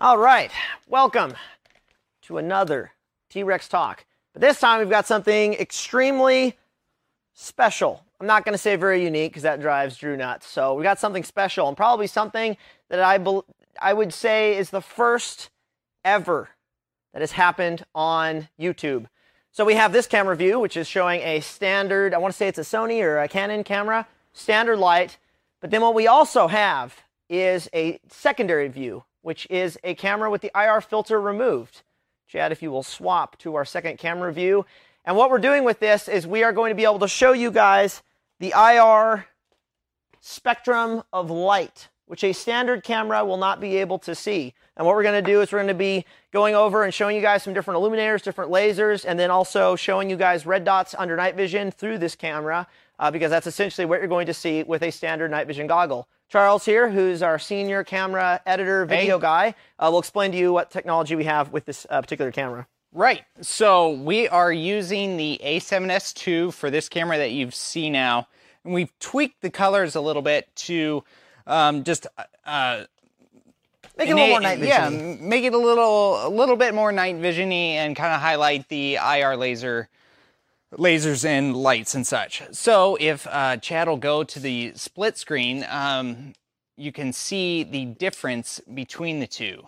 All right, welcome to another T-Rex Talk. But this time we've got something extremely special. I'm not going to say very unique because that drives Drew nuts. So we got something special and probably something that I would say is the first ever that has happened on YouTube. So we have this camera view, which is showing a standard, I want to say it's a Sony or a Canon camera, standard light. But then what we also have is a secondary view, which is a camera with the IR filter removed. Chad, if you will swap to our second camera view. And what we're doing with this is we are going to be able to show you guys the IR spectrum of light, which a standard camera will not be able to see. And what we're going to do is we're going to be going over and showing you guys some different illuminators, different lasers, and then also showing you guys red dots under night vision through this camera, because that's essentially what you're going to see with a standard night vision goggle. Charles here, who's our senior camera editor, video guy, will explain to you what technology we have with this particular camera. Right. So we are using the A7S II for this camera that you see now. And we've tweaked the colors a little bit to just make it a little more night vision-y. Yeah, make it a little bit more night vision-y and kind of highlight the IR lasers and lights and such. So if Chad will go to the split screen, you can see the difference between the two.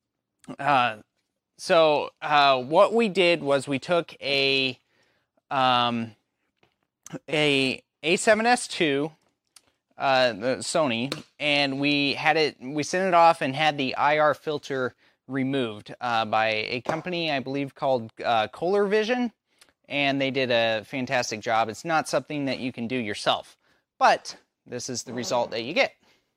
So what we did was we took a A7S II, the Sony, and we sent it off and had the IR filter removed by a company, I believe, called Kohler Vision. And they did a fantastic job. It's not something that you can do yourself, but this is the result that you get.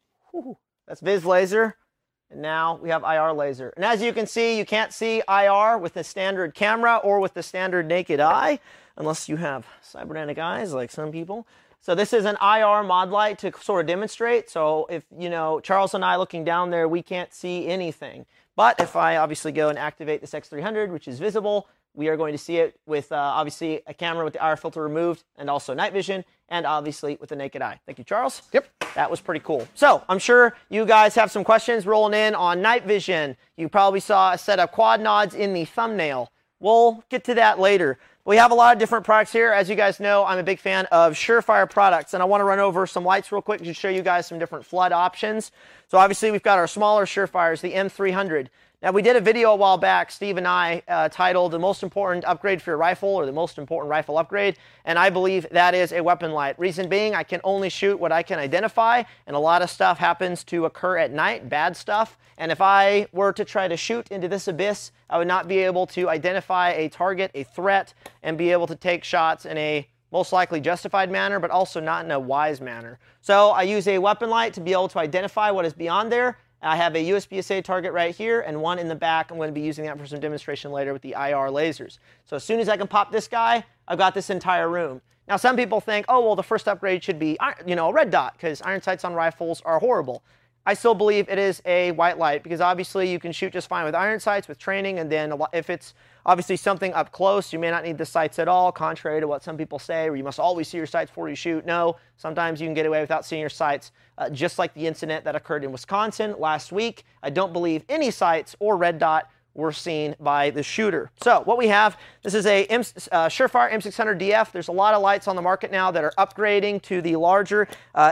That's Viz laser, and now we have IR laser. And as you can see, you can't see IR with the standard camera or with the standard naked eye, unless you have cybernetic eyes like some people. So this is an IR mod light to sort of demonstrate. So if, you know, Charles and I looking down there, we can't see anything. But if I obviously go and activate this X300, which is visible, we are going to see it with, obviously, a camera with the IR filter removed and also night vision, and obviously with the naked eye. Thank you, Charles. Yep. That was pretty cool. So I'm sure you guys have some questions rolling in on night vision. You probably saw a set of quad nods in the thumbnail. We'll get to that later. We have a lot of different products here. As you guys know, I'm a big fan of Surefire products, and I want to run over some lights real quick to show you guys some different flood options. So obviously, we've got our smaller Surefires, the M300. Now, we did a video a while back, Steve and I, titled The Most Important Upgrade for Your Rifle, or The Most Important Rifle Upgrade, and I believe that is a weapon light. Reason being, I can only shoot what I can identify, and a lot of stuff happens to occur at night, bad stuff, and if I were to try to shoot into this abyss, I would not be able to identify a target, a threat, and be able to take shots in a most likely justified manner, but also not in a wise manner. So I use a weapon light to be able to identify what is beyond there. I have a USB-SA target right here and one in the back. I'm going to be using that for some demonstration later with the IR lasers. So as soon as I can pop this guy, I've got this entire room. Now some people think, oh, well, the first upgrade should be, you know, a red dot because iron sights on rifles are horrible. I still believe it is a white light because obviously you can shoot just fine with iron sights with training, and then if it's obviously something up close, you may not need the sights at all, contrary to what some people say, where you must always see your sights before you shoot. No, sometimes you can get away without seeing your sights, just like the incident that occurred in Wisconsin last week. I don't believe any sights or red dot were seen by the shooter. So what we have, this is a Surefire M600DF. There's a lot of lights on the market now that are upgrading to the larger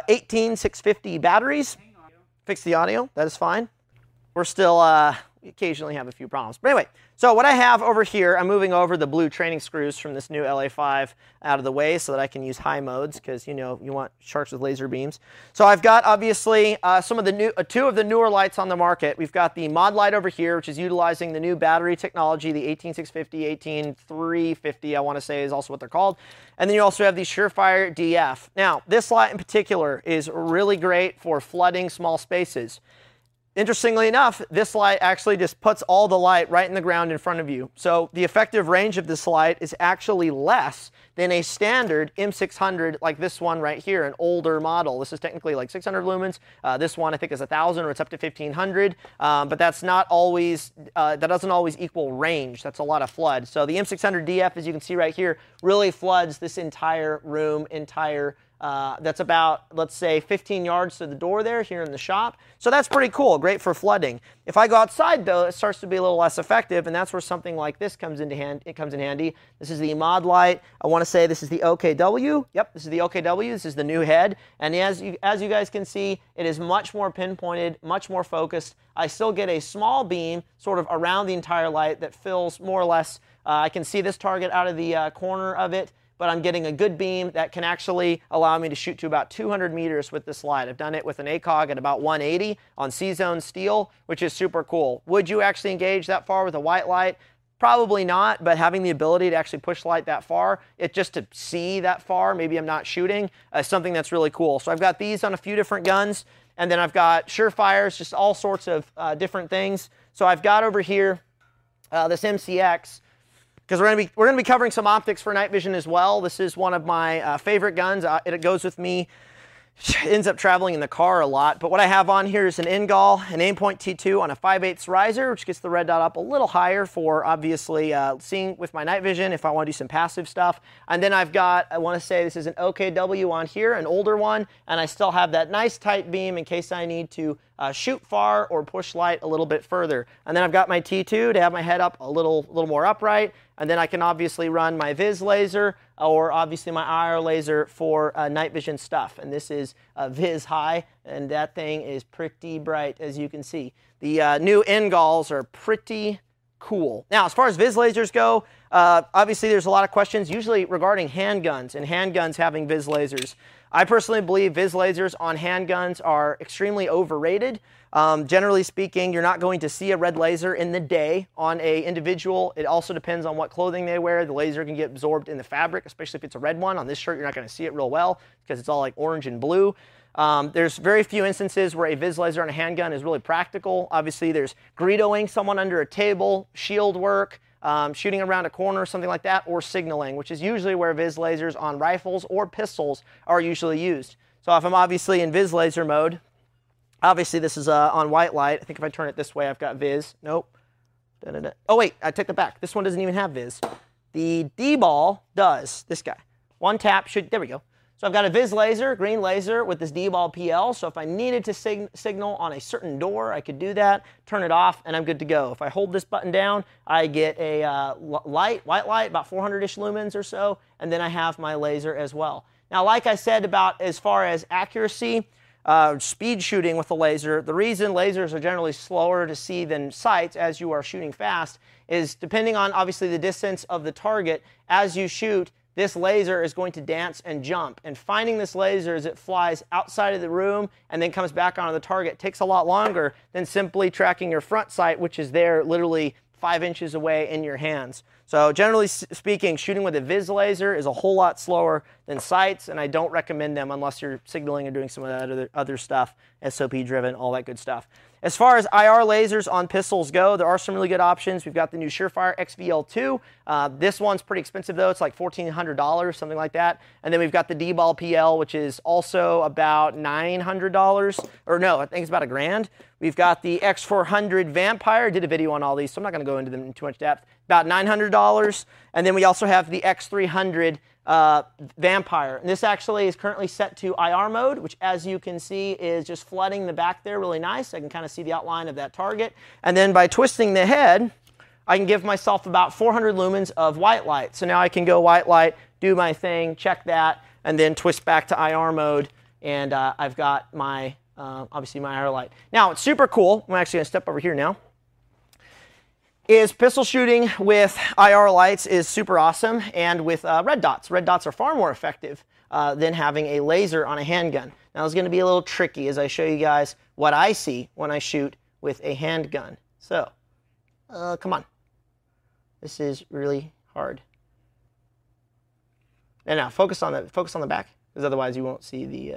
18650 batteries. Fix the audio, that is fine. We're still, we occasionally have a few problems. But anyway, so what I have over here, I'm moving over the blue training screws from this new LA5 out of the way so that I can use high modes because, you know, you want sharks with laser beams. So I've got, obviously, some of the new, two of the newer lights on the market. We've got the mod light over here, which is utilizing the new battery technology, the 18650, 18350, I want to say is also what they're called. And then you also have the Surefire DF. Now, this light in particular is really great for flooding small spaces. Interestingly enough, this light actually just puts all the light right in the ground in front of you. So the effective range of this light is actually less than a standard M600 like this one right here, an older model. This is technically like 600 lumens. This one I think is 1,000 or it's up to 1,500. But that's not always, that doesn't always equal range. That's a lot of flood. So the M600DF, as you can see right here, really floods this entire room, entire That's about, let's say, 15 yards to the door there here in the shop. So that's pretty cool, great for flooding. If I go outside, though, it starts to be a little less effective, and that's where something like this comes in handy. This is the Mod Light. I want to say this is the OKW. Yep, this is the OKW. This is the new head. And as you guys can see, it is much more pinpointed, much more focused. I still get a small beam sort of around the entire light that fills more or less. I can see this target out of the corner of it, but I'm getting a good beam that can actually allow me to shoot to about 200 meters with this light. I've done it with an ACOG at about 180 on C-Zone steel, which is super cool. Would you actually engage that far with a white light? Probably not, but having the ability to actually push light that far, just to see that far, maybe I'm not shooting, something that's really cool. So I've got these on a few different guns, and then I've got Surefires, just all sorts of different things. So I've got over here this MCX, because we're going to be covering some optics for night vision as well. This is one of my favorite guns. It goes with me. Ends up traveling in the car a lot. But what I have on here is an Ingall, an Aimpoint T2 on a 5/8 riser, which gets the red dot up a little higher for obviously seeing with my night vision if I want to do some passive stuff. And then I've got, I want to say this is an OKW on here, an older one, and I still have that nice tight beam in case I need to shoot far or push light a little bit further. And then I've got my T2 to have my head up a little more upright. And then I can obviously run my Viz laser or obviously my IR laser for night vision stuff. And this is Viz High, and that thing is pretty bright, as you can see. The new Ingalls are pretty cool. Now, as far as Viz lasers go, obviously there's a lot of questions, usually regarding handguns and handguns having Viz lasers. I personally believe Viz lasers on handguns are extremely overrated. Generally speaking, you're not going to see a red laser in the day on an individual. It also depends on what clothing they wear. The laser can get absorbed in the fabric, especially if it's a red one. On this shirt, you're not going to see it real well because it's all like orange and blue. There's very few instances where a Viz laser on a handgun is really practical. Obviously, there's Greedoing someone under a table, shield work, shooting around a corner, something like that, or signaling, which is usually where Viz lasers on rifles or pistols are usually used. So if I'm obviously in Viz laser mode, obviously this is on white light. I think if I turn it this way, I've got Viz. Nope. Da-da-da. Oh wait, I took it back. This one doesn't even have Viz. The D-ball does. This guy. One tap should, there we go. So I've got a Viz laser, green laser with this D-ball PL. So if I needed to signal on a certain door, I could do that, turn it off, and I'm good to go. If I hold this button down, I get a white light, about 400-ish lumens or so, and then I have my laser as well. Now, like I said about as far as accuracy, speed shooting with the laser, the reason lasers are generally slower to see than sights as you are shooting fast is depending on obviously the distance of the target. As you shoot, this laser is going to dance and jump, and finding this laser as it flies outside of the room and then comes back onto the target takes a lot longer than simply tracking your front sight, which is there literally 5 inches away in your hands. So generally speaking, shooting with a Viz laser is a whole lot slower than sights, and I don't recommend them unless you're signaling or doing some of that other stuff, SOP driven, all that good stuff. As far as IR lasers on pistols go, there are some really good options. We've got the new Surefire XVL2. This one's pretty expensive though. It's like $1,400, something like that. And then we've got the D-Ball PL, which is also about $900, or no, I think it's about $1,000. We've got the X400 Vampire. Did a video on all these, so I'm not going to go into them in too much depth. About $900. And then we also have the X300 Vampire. And this actually is currently set to IR mode, which as you can see is just flooding the back there really nice. I can kind of see the outline of that target. And then by twisting the head, I can give myself about 400 lumens of white light. So now I can go white light, do my thing, check that, and then twist back to IR mode. And I've got my, obviously my IR light. Now it's super cool. I'm actually going to step over here now. Is pistol shooting with IR lights is super awesome, and with red dots. Red dots are far more effective than having a laser on a handgun. Now it's going to be a little tricky as I show you guys what I see when I shoot with a handgun. So, come on. This is really hard. And now focus on the back, because otherwise you won't see the.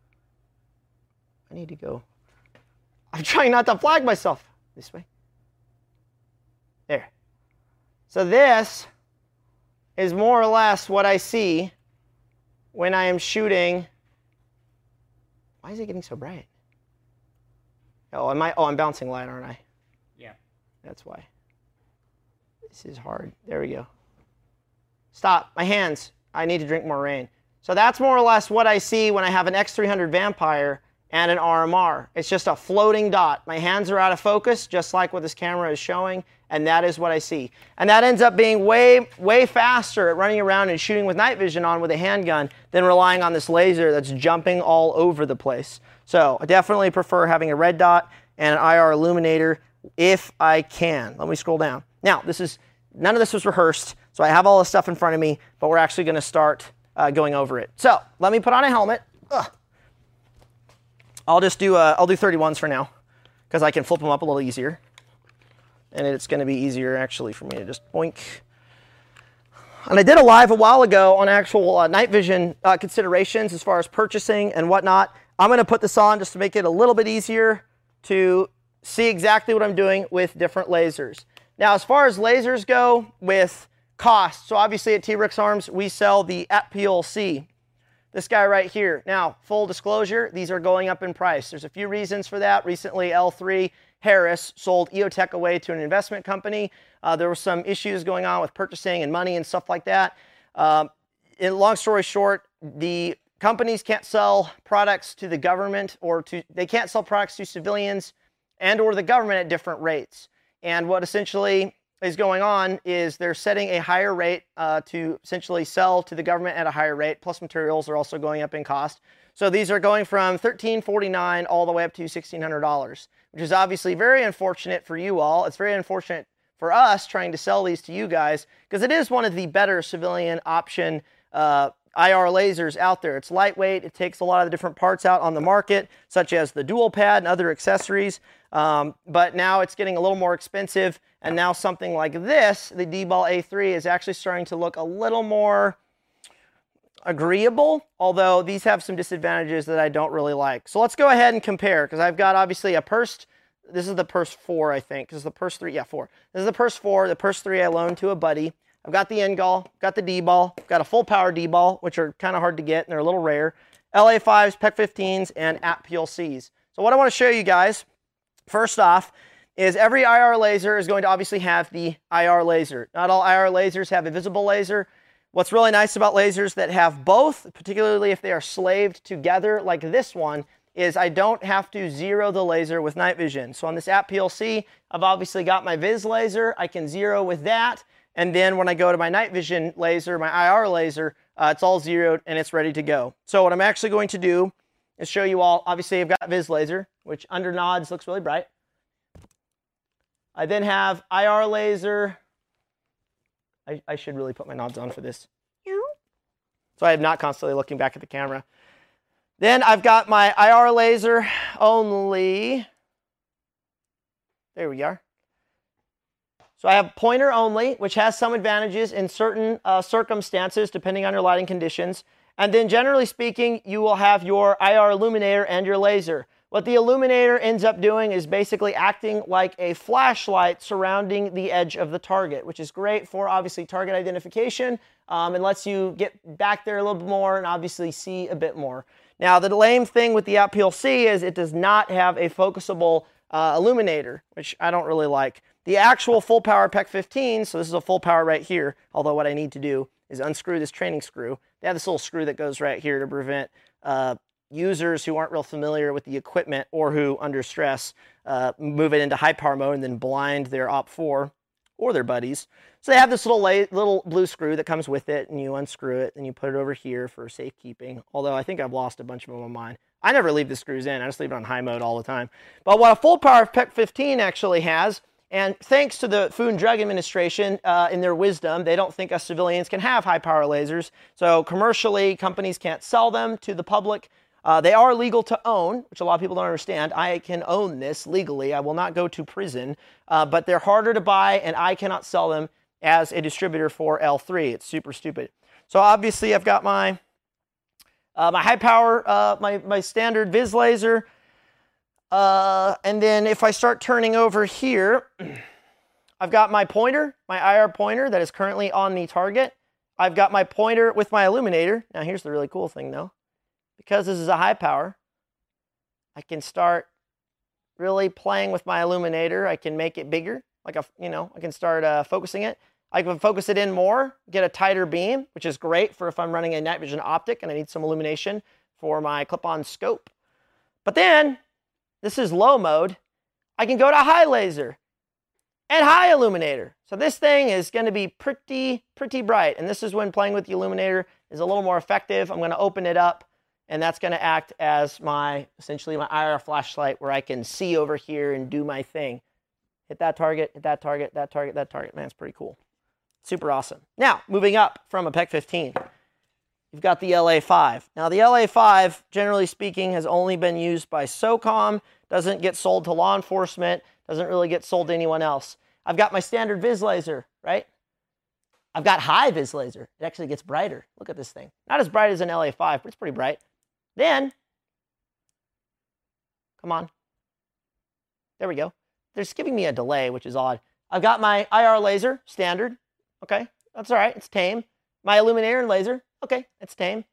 I need to go. I'm trying not to flag myself this way. There. So this is more or less what I see when I am shooting. Why is it getting so bright? Oh, I'm bouncing light, aren't I? Yeah. That's why. This is hard. There we go. Stop. My hands. I need to drink more rain. So that's more or less what I see when I have an X300 Vampire and an RMR. It's just a floating dot. My hands are out of focus, just like what this camera is showing, and that is what I see. And that ends up being way, way faster at running around and shooting with night vision on with a handgun than relying on this laser that's jumping all over the place. So I definitely prefer having a red dot and an IR illuminator if I can. Let me scroll down. Now, none of this was rehearsed, so I have all this stuff in front of me, but we're actually going to start going over it. So let me put on a helmet. I'll do 31s for now because I can flip them up a little easier. And it's going to be easier actually for me to just boink. And I did a live a while ago on actual night vision considerations as far as purchasing and whatnot. I'm going to put this on just to make it a little bit easier to see exactly what I'm doing with different lasers. Now, as far as lasers go with cost, so obviously at T-Rex Arms, we sell the ATPL-C. This guy right here. Now, full disclosure, these are going up in price. There's a few reasons for that. Recently, L3 Harris sold EOTech away to an investment company. There were some issues going on with purchasing and money and stuff like that. Long story short, the companies can't sell products to the government they can't sell products to civilians and or the government at different rates. And what essentially is going on is they're setting a higher rate to essentially sell to the government at a higher rate, plus materials are also going up in cost. So these are going from $1,349 all the way up to $1,600, which is obviously very unfortunate for you all. It's very unfortunate for us trying to sell these to you guys because it is one of the better civilian option IR lasers out there. It's lightweight. It takes a lot of the different parts out on the market, such as the dual pad and other accessories. But now it's getting a little more expensive. And now something like this, the D-Ball A3, is actually starting to look a little more agreeable, although these have some disadvantages that I don't really like. So let's go ahead and compare, because I've got obviously a Purse. This is the Purse 4, I think, because the Purse 3, 4. This is the Purse 4. The Purse 3 I loaned to a buddy. I've got the Engol, got the D-Ball, got a full power D-Ball, which are kind of hard to get, and they're a little rare. LA5s, PEC 15s, and ATPL-Cs. So what I want to show you guys, first off, is every IR laser is going to obviously have the IR laser. Not all IR lasers have a visible laser. What's really nice about lasers that have both, particularly if they are slaved together like this one, is I don't have to zero the laser with night vision. So on this ATPL-C, I've obviously got my Viz laser. I can zero with that. And then when I go to my night vision laser, my IR laser, it's all zeroed and it's ready to go. So what I'm actually going to do is show you all, obviously I've got Viz laser, which under nods looks really bright. I then have IR laser. I should really put my nods on for this. So I am not constantly looking back at the camera. Then I've got my IR laser only. There we are. So I have pointer only, which has some advantages in certain circumstances, depending on your lighting conditions. And then generally speaking, you will have your IR illuminator and your laser. What the illuminator ends up doing is basically acting like a flashlight surrounding the edge of the target, which is great for obviously target identification and lets you get back there a little bit more and obviously see a bit more. Now, the lame thing with the ATPL-C is it does not have a focusable illuminator, which I don't really like. The actual full power PEC 15, so this is a full power right here, although what I need to do is unscrew this training screw. They have this little screw that goes right here to prevent users who aren't real familiar with the equipment or who, under stress, move it into high power mode and then blind their OP4 or their buddies. So they have this little blue screw that comes with it, and you unscrew it, and you put it over here for safekeeping, although I think I've lost a bunch of them on mine. I never leave the screws in. I just leave it on high mode all the time. But what a full power PEC 15 actually has, and thanks to the Food and Drug Administration in their wisdom, they don't think us civilians can have high power lasers. So commercially, companies can't sell them to the public. They are legal to own, which a lot of people don't understand. I can own this legally. I will not go to prison, but they're harder to buy, and I cannot sell them as a distributor for L3. It's super stupid. So obviously, I've got my my high power, my standard Viz laser, and then if I start turning over here, I've got my pointer, my IR pointer that is currently on the target. I've got my pointer with my illuminator. Now here's the really cool thing though. Because this is a high power, I can start really playing with my illuminator. I can make it bigger, like I can start focusing it. I can focus it in more, get a tighter beam, which is great for if I'm running a night vision optic and I need some illumination for my clip-on scope. But then, this is low mode, I can go to high laser and high illuminator. So this thing is going to be pretty bright. And this is when playing with the illuminator is a little more effective. I'm going to open it up, and that's going to act as essentially my IR flashlight where I can see over here and do my thing. Hit that target, hit that target, that target, that target. Man, it's pretty cool. Super awesome. Now, moving up from a PEC 15, you've got the LA5. Now, the LA5, generally speaking, has only been used by SOCOM, doesn't get sold to law enforcement, doesn't really get sold to anyone else. I've got my standard vis laser, right? I've got high vis laser. It actually gets brighter. Look at this thing. Not as bright as an LA5, but it's pretty bright. Then, come on. There we go. They're just giving me a delay, which is odd. I've got my IR laser, standard. Okay, that's all right. It's tame. My illuminator and laser. Okay, it's tame.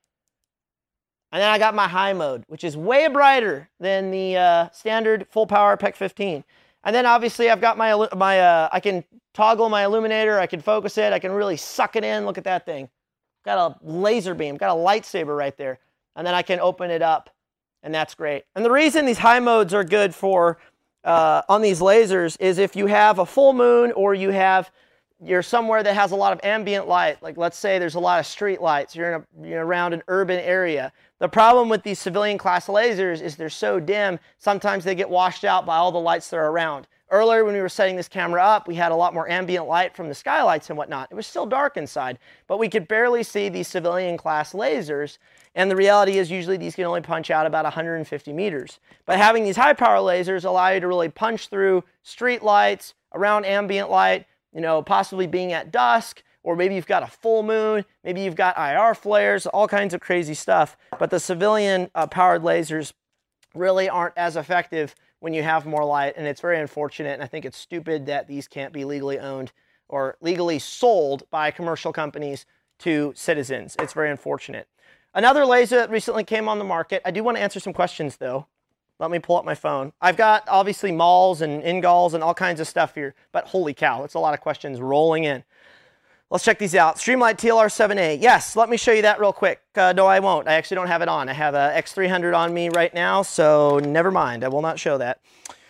And then I got my high mode, which is way brighter than the standard full power PEC 15. And then obviously I've got I can toggle my illuminator. I can focus it. I can really suck it in. Look at that thing. Got a laser beam. Got a lightsaber right there. And then I can open it up, and that's great. And the reason these high modes are good for on these lasers is if you have a full moon or you're somewhere that has a lot of ambient light, like let's say there's a lot of street lights, you're around an urban area. The problem with these civilian class lasers is they're so dim, sometimes they get washed out by all the lights that are around. Earlier when we were setting this camera up, we had a lot more ambient light from the skylights and whatnot. It was still dark inside, but we could barely see these civilian class lasers. And the reality is usually these can only punch out about 150 meters. But having these high power lasers allow you to really punch through street lights, around ambient light, possibly being at dusk, or maybe you've got a full moon, maybe you've got IR flares, all kinds of crazy stuff. But the civilian powered lasers really aren't as effective when you have more light, and it's very unfortunate, and I think it's stupid that these can't be legally owned or legally sold by commercial companies to citizens. It's very unfortunate. Another laser that recently came on the market, I do want to answer some questions though. Let me pull up my phone. I've got obviously malls and Ingalls and all kinds of stuff here, but holy cow, it's a lot of questions rolling in. Let's check these out. Streamlight TLR7A. Yes, let me show you that real quick. No, I won't. I actually don't have it on. I have a X300 on me right now, so never mind. I will not show that.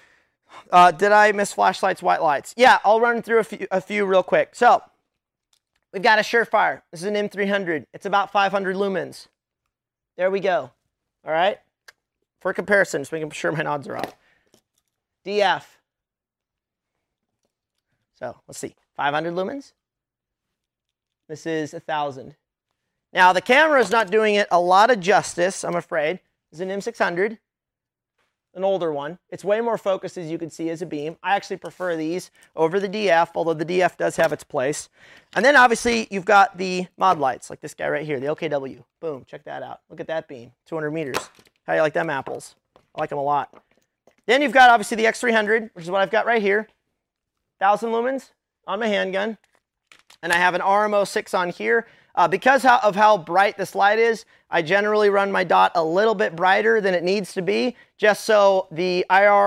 Did I miss flashlights, white lights? Yeah, I'll run through a few real quick. So, we've got a Surefire. This is an M300. It's about 500 lumens. There we go. All right? For comparison, just making sure my nods are off. DF. So, let's see. 500 lumens. This is 1,000. Now, the camera is not doing it a lot of justice, I'm afraid. This is an M600, an older one. It's way more focused, as you can see, as a beam. I actually prefer these over the DF, although the DF does have its place. And then, obviously, you've got the mod lights, like this guy right here, the OKW. Boom, check that out. Look at that beam, 200 meters. How do you like them apples? I like them a lot. Then you've got, obviously, the X300, which is what I've got right here. 1,000 lumens on my handgun. And I have an RMO6 on here. Because of how bright this light is, I generally run my dot a little bit brighter than it needs to be, just so the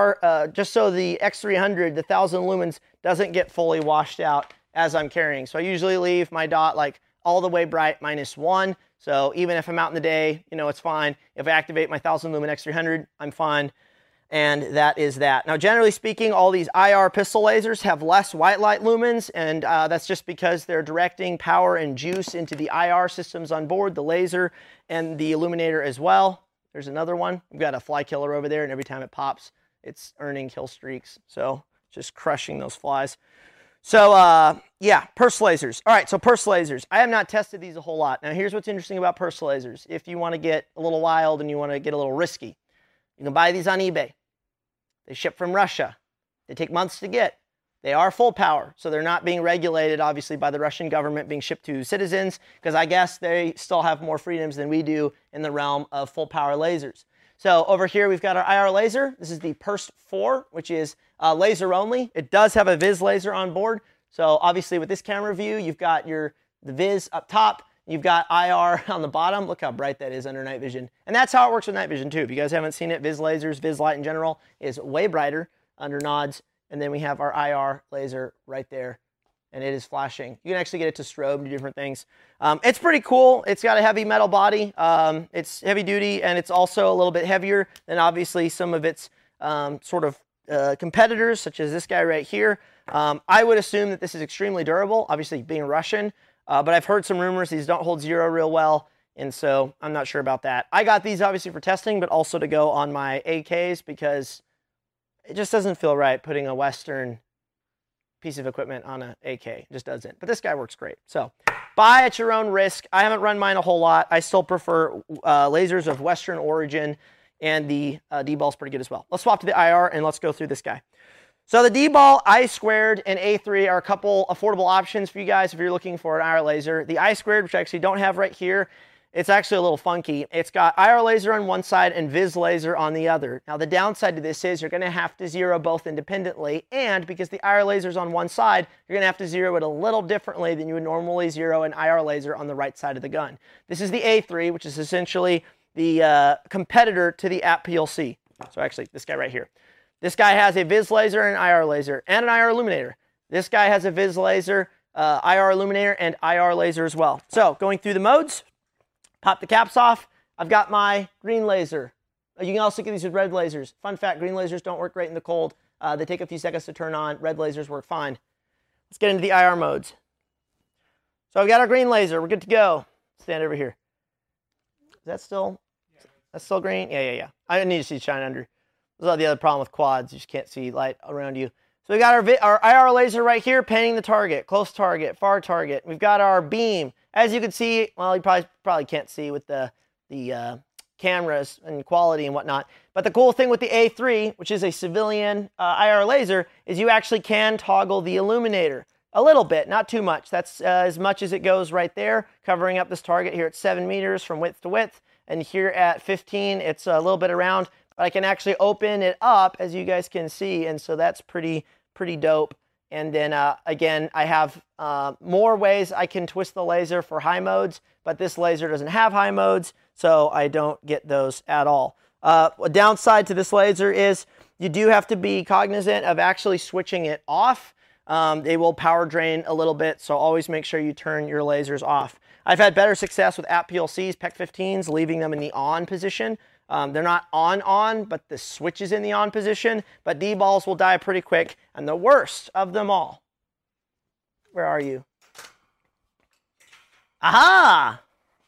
the X300, the 1,000 lumens, doesn't get fully washed out as I'm carrying. So I usually leave my dot like all the way bright, -1. So even if I'm out in the day, it's fine. If I activate my 1,000 lumen X300, I'm fine. And that is that. Now, generally speaking, all these IR pistol lasers have less white light lumens, and that's just because they're directing power and juice into the IR systems on board, the laser and the illuminator as well. There's another one. We've got a fly killer over there, and every time it pops, it's earning kill streaks. So just crushing those flies. So, yeah, pulse lasers. All right, so pulse lasers. I have not tested these a whole lot. Now, here's what's interesting about pulse lasers. If you want to get a little wild and you want to get a little risky, you can buy these on eBay. They ship from Russia. They take months to get. They are full power, so they're not being regulated, obviously, by the Russian government, being shipped to citizens, because I guess they still have more freedoms than we do in the realm of full power lasers. So over here, we've got our IR laser. This is the PERST 4, which is laser only. It does have a Viz laser on board. So obviously, with this camera view, you've got the Viz up top. You've got IR on the bottom. Look how bright that is under night vision. And that's how it works with night vision too. If you guys haven't seen it, Viz lasers, Viz light in general is way brighter under nods. And then we have our IR laser right there. and it is flashing. You can actually get it to strobe, do different things. It's pretty cool. It's got a heavy metal body. It's heavy duty, and it's also a little bit heavier than obviously some of its sort of competitors, such as this guy right here. I would assume that this is extremely durable, obviously being Russian, but I've heard some rumors these don't hold zero real well, and so I'm not sure about that. I got these obviously for testing, but also to go on my AKs because it just doesn't feel right putting a Western piece of equipment on an AK. It just doesn't. But this guy works great. So buy at your own risk. I haven't run mine a whole lot. I still prefer lasers of Western origin, and the D-ball is pretty good as well. Let's swap to the IR and let's go through this guy. So the D-ball, I2, and A3 are a couple affordable options for you guys if you're looking for an IR laser. The I2, which I actually don't have right here, it's actually a little funky. It's got IR laser on one side and Viz laser on the other. Now the downside to this is you're going to have to zero both independently, and because the IR laser is on one side, you're going to have to zero it a little differently than you would normally zero an IR laser on the right side of the gun. This is the A3, which is essentially the competitor to the APLC. So actually, this guy right here. This guy has a Viz laser and an IR laser and an IR illuminator. This guy has a Viz laser, IR illuminator, and IR laser as well. So going through the modes, pop the caps off. I've got my green laser. You can also get these with red lasers. Fun fact, green lasers don't work great in the cold. They take a few seconds to turn on. Red lasers work fine. Let's get into the IR modes. So I've got our green laser. We're good to go. Stand over here. Is that still? That's still green? Yeah. I need to see shine under. This is the other problem with quads. You just can't see light around you. So we got our IR laser right here, painting the target, close target, far target. We've got our beam. As you can see, well, you probably can't see with the cameras and quality and whatnot. But the cool thing with the A3, which is a civilian IR laser, is you actually can toggle the illuminator a little bit, not too much. That's as much as it goes right there, covering up this target here at 7 meters from width to width. And here at 15, it's a little bit around. But I can actually open it up, as you guys can see, and so that's pretty dope. And then again, I have more ways I can twist the laser for high modes, but this laser doesn't have high modes, so I don't get those at all. A downside to this laser is you do have to be cognizant of actually switching it off. They will power drain a little bit, so always make sure you turn your lasers off. I've had better success with APLCs, PEC-15s, leaving them in the on position. They're not on, but the switch is in the on position, but D-balls will die pretty quick. And the worst of them all, where are you? Aha!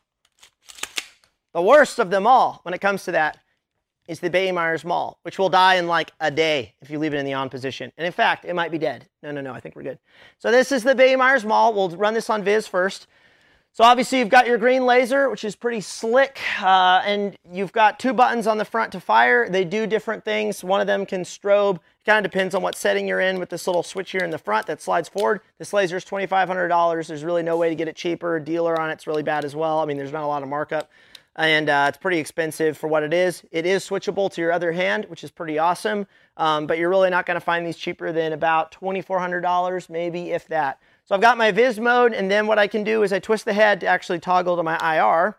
The worst of them all when it comes to that is the Baby-Myers Mall, which will die in like a day if you leave it in the on position. And in fact, it might be dead. No, I think we're good. So this is the Baby-Myers Mall. We'll run this on Viz first. So obviously you've got your green laser, which is pretty slick, and you've got 2 buttons on the front to fire. They do different things. One of them can strobe. It kind of depends on what setting you're in with this little switch here in the front that slides forward. This laser is $2,500. There's really no way to get it cheaper. Dealer on it's really bad as well. I mean, there's not a lot of markup, and it's pretty expensive for what it is. It is switchable to your other hand, which is pretty awesome, but you're really not going to find these cheaper than about $2,400, maybe if that. So I've got my Viz mode, and then what I can do is I twist the head to actually toggle to my IR.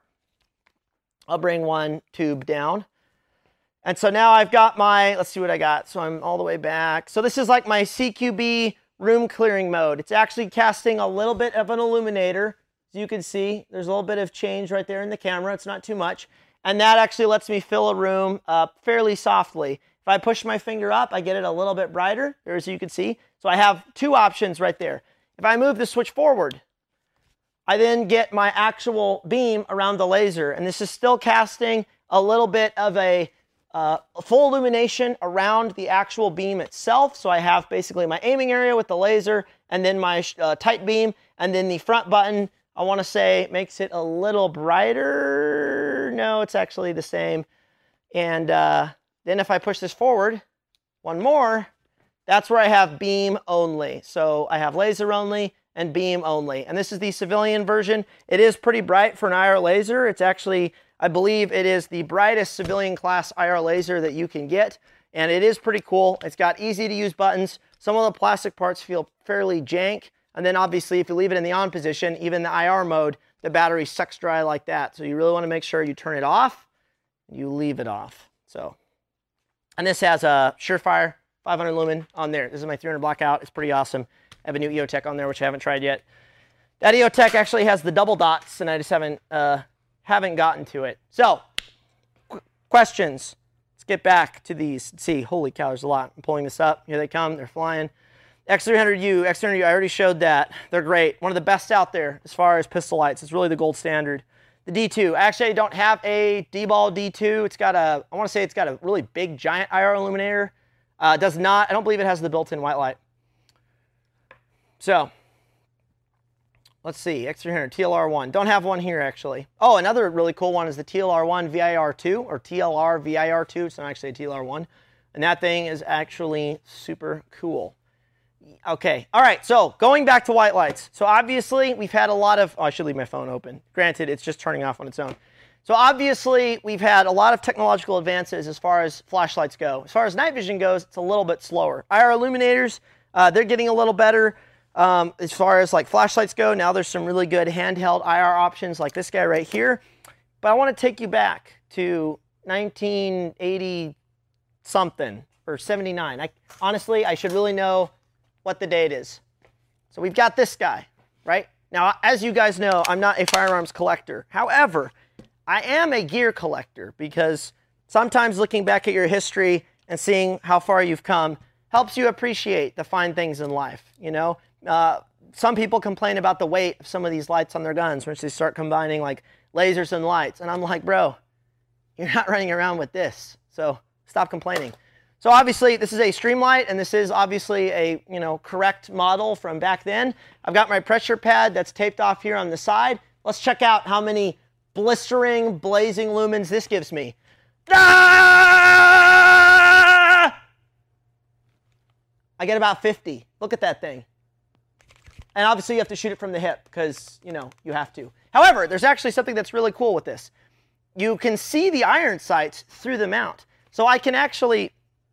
I'll bring one tube down. And so now I've got my, let's see what I got. So I'm all the way back. So this is like my CQB room clearing mode. It's actually casting a little bit of an illuminator. As you can see, there's a little bit of change right there in the camera. It's not too much. And that actually lets me fill a room fairly softly. If I push my finger up, I get it a little bit brighter, as you can see. So I have 2 options right there. If I move the switch forward, I then get my actual beam around the laser. And this is still casting a little bit of a full illumination around the actual beam itself. So I have basically my aiming area with the laser, and then my tight beam, and then the front button, I want to say, makes it a little brighter. No, it's actually the same. And then if I push this forward, one more, that's where I have beam only. So I have laser only and beam only. And this is the civilian version. It is pretty bright for an IR laser. It's actually, I believe it is the brightest civilian class IR laser that you can get. And it is pretty cool. It's got easy to use buttons. Some of the plastic parts feel fairly jank. And then obviously if you leave it in the on position, even the IR mode, the battery sucks dry like that. So you really want to make sure you turn it off and you leave it off. So, and this has a Surefire 500 lumen on there. This is my 300 blackout. It's pretty awesome. I have a new EOTech on there, which I haven't tried yet. That EOTech actually has the double dots, and I just haven't gotten to it. So, questions. Let's get back to these. Let's see, holy cow, there's a lot. I'm pulling this up. Here they come. They're flying. X300U, X300U, I already showed that. They're great. One of the best out there as far as pistol lights. It's really the gold standard. The D2. Actually, I don't have a D-Ball D2. It's got a, I want to say it's got a really big, giant IR illuminator. It does not, I don't believe it has the built-in white light. So, let's see, X300, TLR1. Don't have one here, actually. Oh, another really cool one is the TLR1 VIR2, or TLR VIR2. It's not actually a TLR1. And that thing is actually super cool. Okay, all right, so going back to white lights. So obviously, we've had a lot of, oh, I should leave my phone open. Granted, it's just turning off on its own. So obviously, we've had a lot of technological advances as far as flashlights go. As far as night vision goes, it's a little bit slower. IR illuminators, they're getting a little better. As far as like flashlights go, now there's some really good handheld IR options like this guy right here. But I want to take you back to 1980 something or 79. Honestly, I should really know what the date is. So we've got this guy, right? Now, as you guys know, I'm not a firearms collector. However, I am a gear collector because sometimes looking back at your history and seeing how far you've come helps you appreciate the fine things in life, you know? Some people complain about the weight of some of these lights on their guns once they start combining like lasers and lights. And I'm like, bro, you're not running around with this. So stop complaining. So obviously this is a Streamlight, and this is obviously a, you know, correct model from back then. I've got my pressure pad that's taped off here on the side. Let's check out how many blistering, blazing lumens this gives me. Ah! I get about 50. Look at that thing. And obviously you have to shoot it from the hip because, you know, you have to. However, there's actually something that's really cool with this. You can see the iron sights through the mount. So I can actually,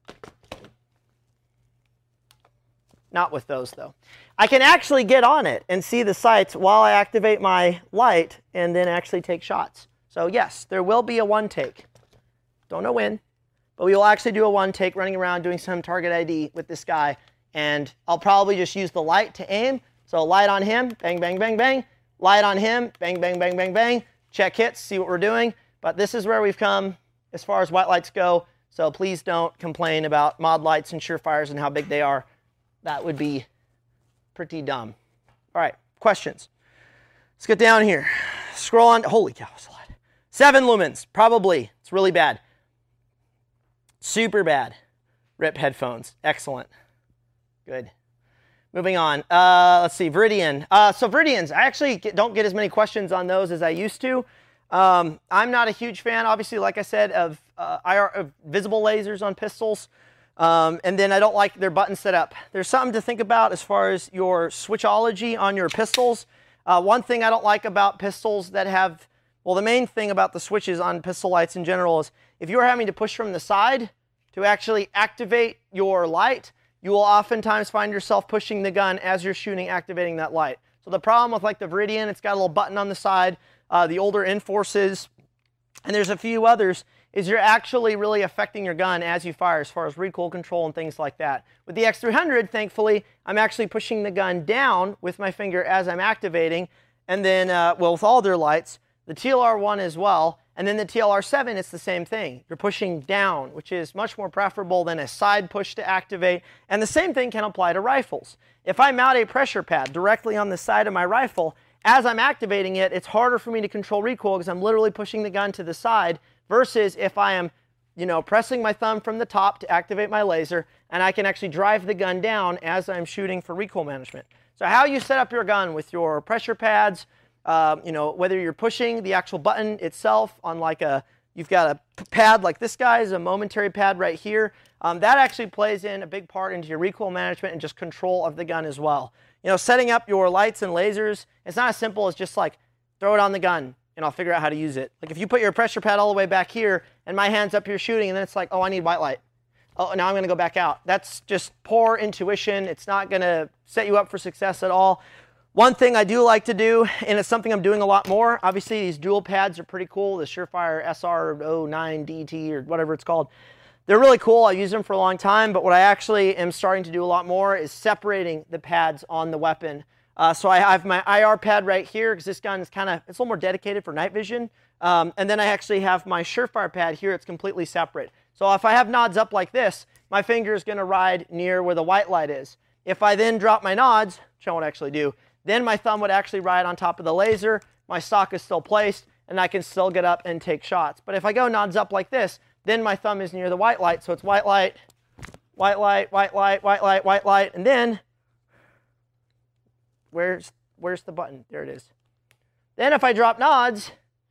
not with those though. I can actually get on it and see the sights while I activate my light and then actually take shots. So yes, there will be a one take. Don't know when, but we will actually do a one take running around doing some target ID with this guy. And I'll probably just use the light to aim. So light on him, bang, bang, bang, bang. Light on him, bang, bang, bang, bang, bang. Check hits, see what we're doing. But this is where we've come as far as white lights go. So please don't complain about mod lights and Surefires and how big they are. That would be pretty dumb. All right, questions. Let's get down here. Scroll on. Holy cow, that's a lot. 7 lumens, probably. It's really bad. Super bad. RIP headphones. Excellent. Good. Moving on. Let's see. Viridian. So Viridians, I actually don't get as many questions on those as I used to. I'm not a huge fan, obviously, like I said, of visible lasers on pistols. And then I don't like their button setup. There's something to think about as far as your switchology on your pistols. One thing I don't like about pistols that have, well, the main thing about the switches on pistol lights in general is if you're having to push from the side to actually activate your light, you will oftentimes find yourself pushing the gun as you're shooting, activating that light. So the problem with like the Viridian, it's got a little button on the side, the older Enforces, and there's a few others, is you're actually really affecting your gun as you fire as far as recoil control and things like that. With the X300, thankfully, I'm actually pushing the gun down with my finger as I'm activating, and then, well, with all their lights, the TLR1 as well, and then the TLR7, it's the same thing. You're pushing down, which is much more preferable than a side push to activate, and the same thing can apply to rifles. If I mount a pressure pad directly on the side of my rifle, as I'm activating it, it's harder for me to control recoil because I'm literally pushing the gun to the side versus if I am, you know, pressing my thumb from the top to activate my laser, and I can actually drive the gun down as I'm shooting for recoil management. So how you set up your gun with your pressure pads, you know, whether you're pushing the actual button itself on like a, you've got a pad like this guy is a momentary pad right here. That actually plays in a big part into your recoil management and just control of the gun as well. You know, setting up your lights and lasers, it's not as simple as just like throw it on the gun and I'll figure out how to use it. Like if you put your pressure pad all the way back here and my hand's up here shooting and then it's like, oh, I need white light. Oh, now I'm going to go back out. That's just poor intuition. It's not going to set you up for success at all. One thing I do like to do, and it's something I'm doing a lot more, obviously these dual pads are pretty cool, the Surefire SR09 DT or whatever it's called. They're really cool. I used them for a long time, but what I actually am starting to do a lot more is separating the pads on the weapon. So I have my IR pad right here because this gun is it's a little more dedicated for night vision. And then I actually have my Surefire pad here. It's completely separate. So if I have nods up like this, my finger is going to ride near where the white light is. If I then drop my nods, which I won't actually do, then my thumb would actually ride on top of the laser. My stock is still placed, and I can still get up and take shots. But if I go nods up like this, then my thumb is near the white light. So it's white light, white light, white light, white light, white light. And then, where's the button? There it is. Then if I drop nods,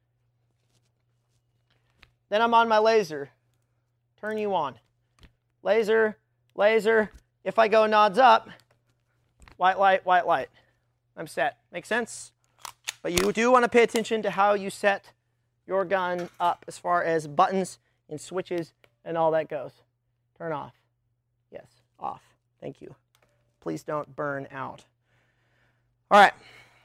then I'm on my laser. Turn you on. Laser, laser. If I go nods up, white light, white light. I'm set. Make sense? But you do want to pay attention to how you set your gun up as far as buttons and switches and all that goes. Turn off. Yes, off. Thank you. Please don't burn out. All right.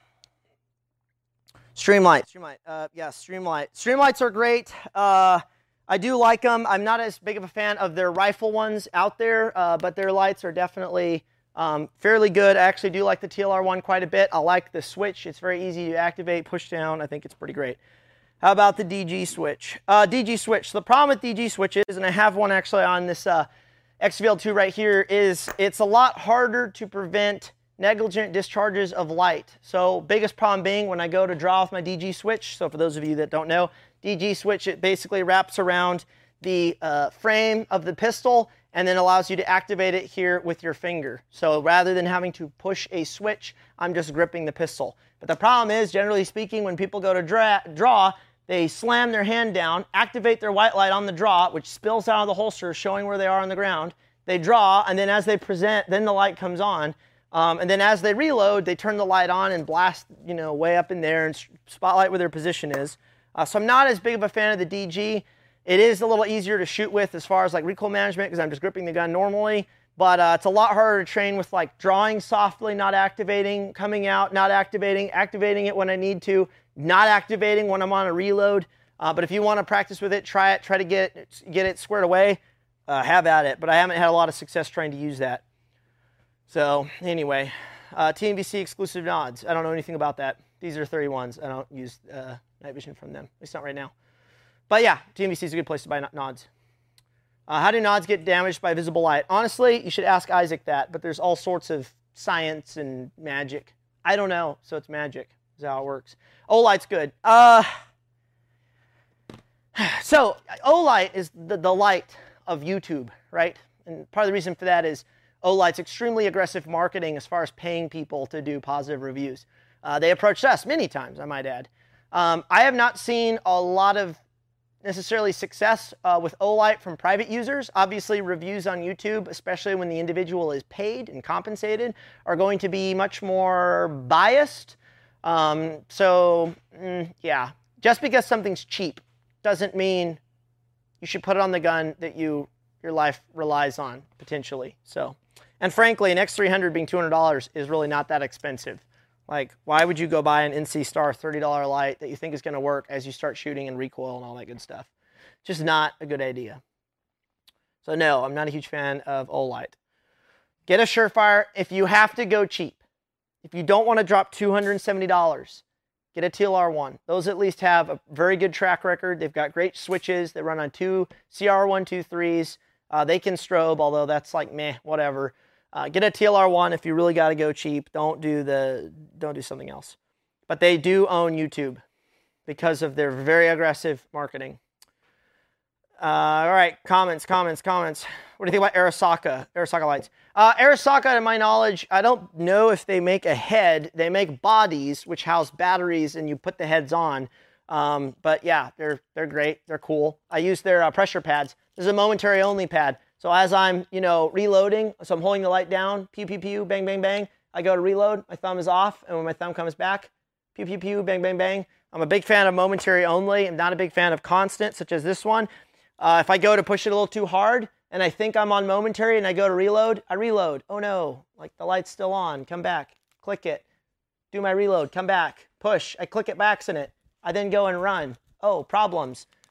Streamlight. Streamlight. Streamlights are great. I do like them. I'm not as big of a fan of their rifle ones out there, but their lights are definitely fairly good. I actually do like the TLR one quite a bit. I like the switch. It's very easy to activate, push down. I think it's pretty great. How about the DG switch? DG switch. The problem with DG switches, and I have one actually on this XVL2 right here, is it's a lot harder to prevent negligent discharges of light. So biggest problem being when I go to draw with my DG switch. So for those of you that don't know, DG switch, it basically wraps around the frame of the pistol and then allows you to activate it here with your finger. So rather than having to push a switch, I'm just gripping the pistol. But the problem is, generally speaking, when people go to draw, they slam their hand down, activate their white light on the draw, which spills out of the holster, showing where they are on the ground. They draw, and then as they present, then the light comes on. And then as they reload, they turn the light on and blast, way up in there and spotlight where their position is. So I'm not as big of a fan of the DG. It is a little easier to shoot with as far as like recoil management because I'm just gripping the gun normally. But it's a lot harder to train with like drawing softly, not activating, coming out, not activating, activating it when I need to, not activating when I'm on a reload. But if you want to practice with it, try it. Try to get it squared away. Have at it. But I haven't had a lot of success trying to use that. So anyway, TNVC exclusive nods. I don't know anything about that. These are 31s. I don't use night vision from them. At least not right now. But yeah, TNVC is a good place to buy nods. How do nods get damaged by visible light? Honestly, you should ask Isaac that, but there's all sorts of science and magic. I don't know, so it's magic is how it works. Olight's good. So Olight is the light of YouTube, right? And part of the reason for that is Olight's extremely aggressive marketing as far as paying people to do positive reviews. They approached us many times, I might add. I have not seen a lot of necessarily success with Olight from private users. Obviously, reviews on YouTube, especially when the individual is paid and compensated, are going to be much more biased. Yeah, just because something's cheap doesn't mean you should put it on the gun that your life relies on, potentially. So, and frankly, an X300 being $200 is really not that expensive. Like, why would you go buy an NC Star $30 light that you think is going to work as you start shooting and recoil and all that good stuff? Just not a good idea. So no, I'm not a huge fan of Olight. Get a Surefire if you have to go cheap. If you don't want to drop $270, get a TLR1. Those at least have a very good track record. They've got great switches. They run on 2 CR123s. They can strobe, although that's like meh, whatever. Get a TLR1 if you really got to go cheap. Don't do something else. But they do own YouTube because of their very aggressive marketing. All right, comments. What do you think about Arisaka lights? Arisaka, to my knowledge, I don't know if they make a head. They make bodies which house batteries, and you put the heads on. But yeah, they're great. They're cool. I use their pressure pads. This is a momentary only pad. So as I'm, reloading, so I'm holding the light down, pew, pew, pew, bang, bang, bang. I go to reload, my thumb is off, and when my thumb comes back, pew, pew, pew, bang, bang, bang. I'm a big fan of momentary only. I'm not a big fan of constant, such as this one. If I go to push it a little too hard, and I think I'm on momentary, and I go to reload, I reload. Oh no, like the light's still on. Come back, click it, do my reload, come back, push. I click it by accident. I then go and run. Oh, problems.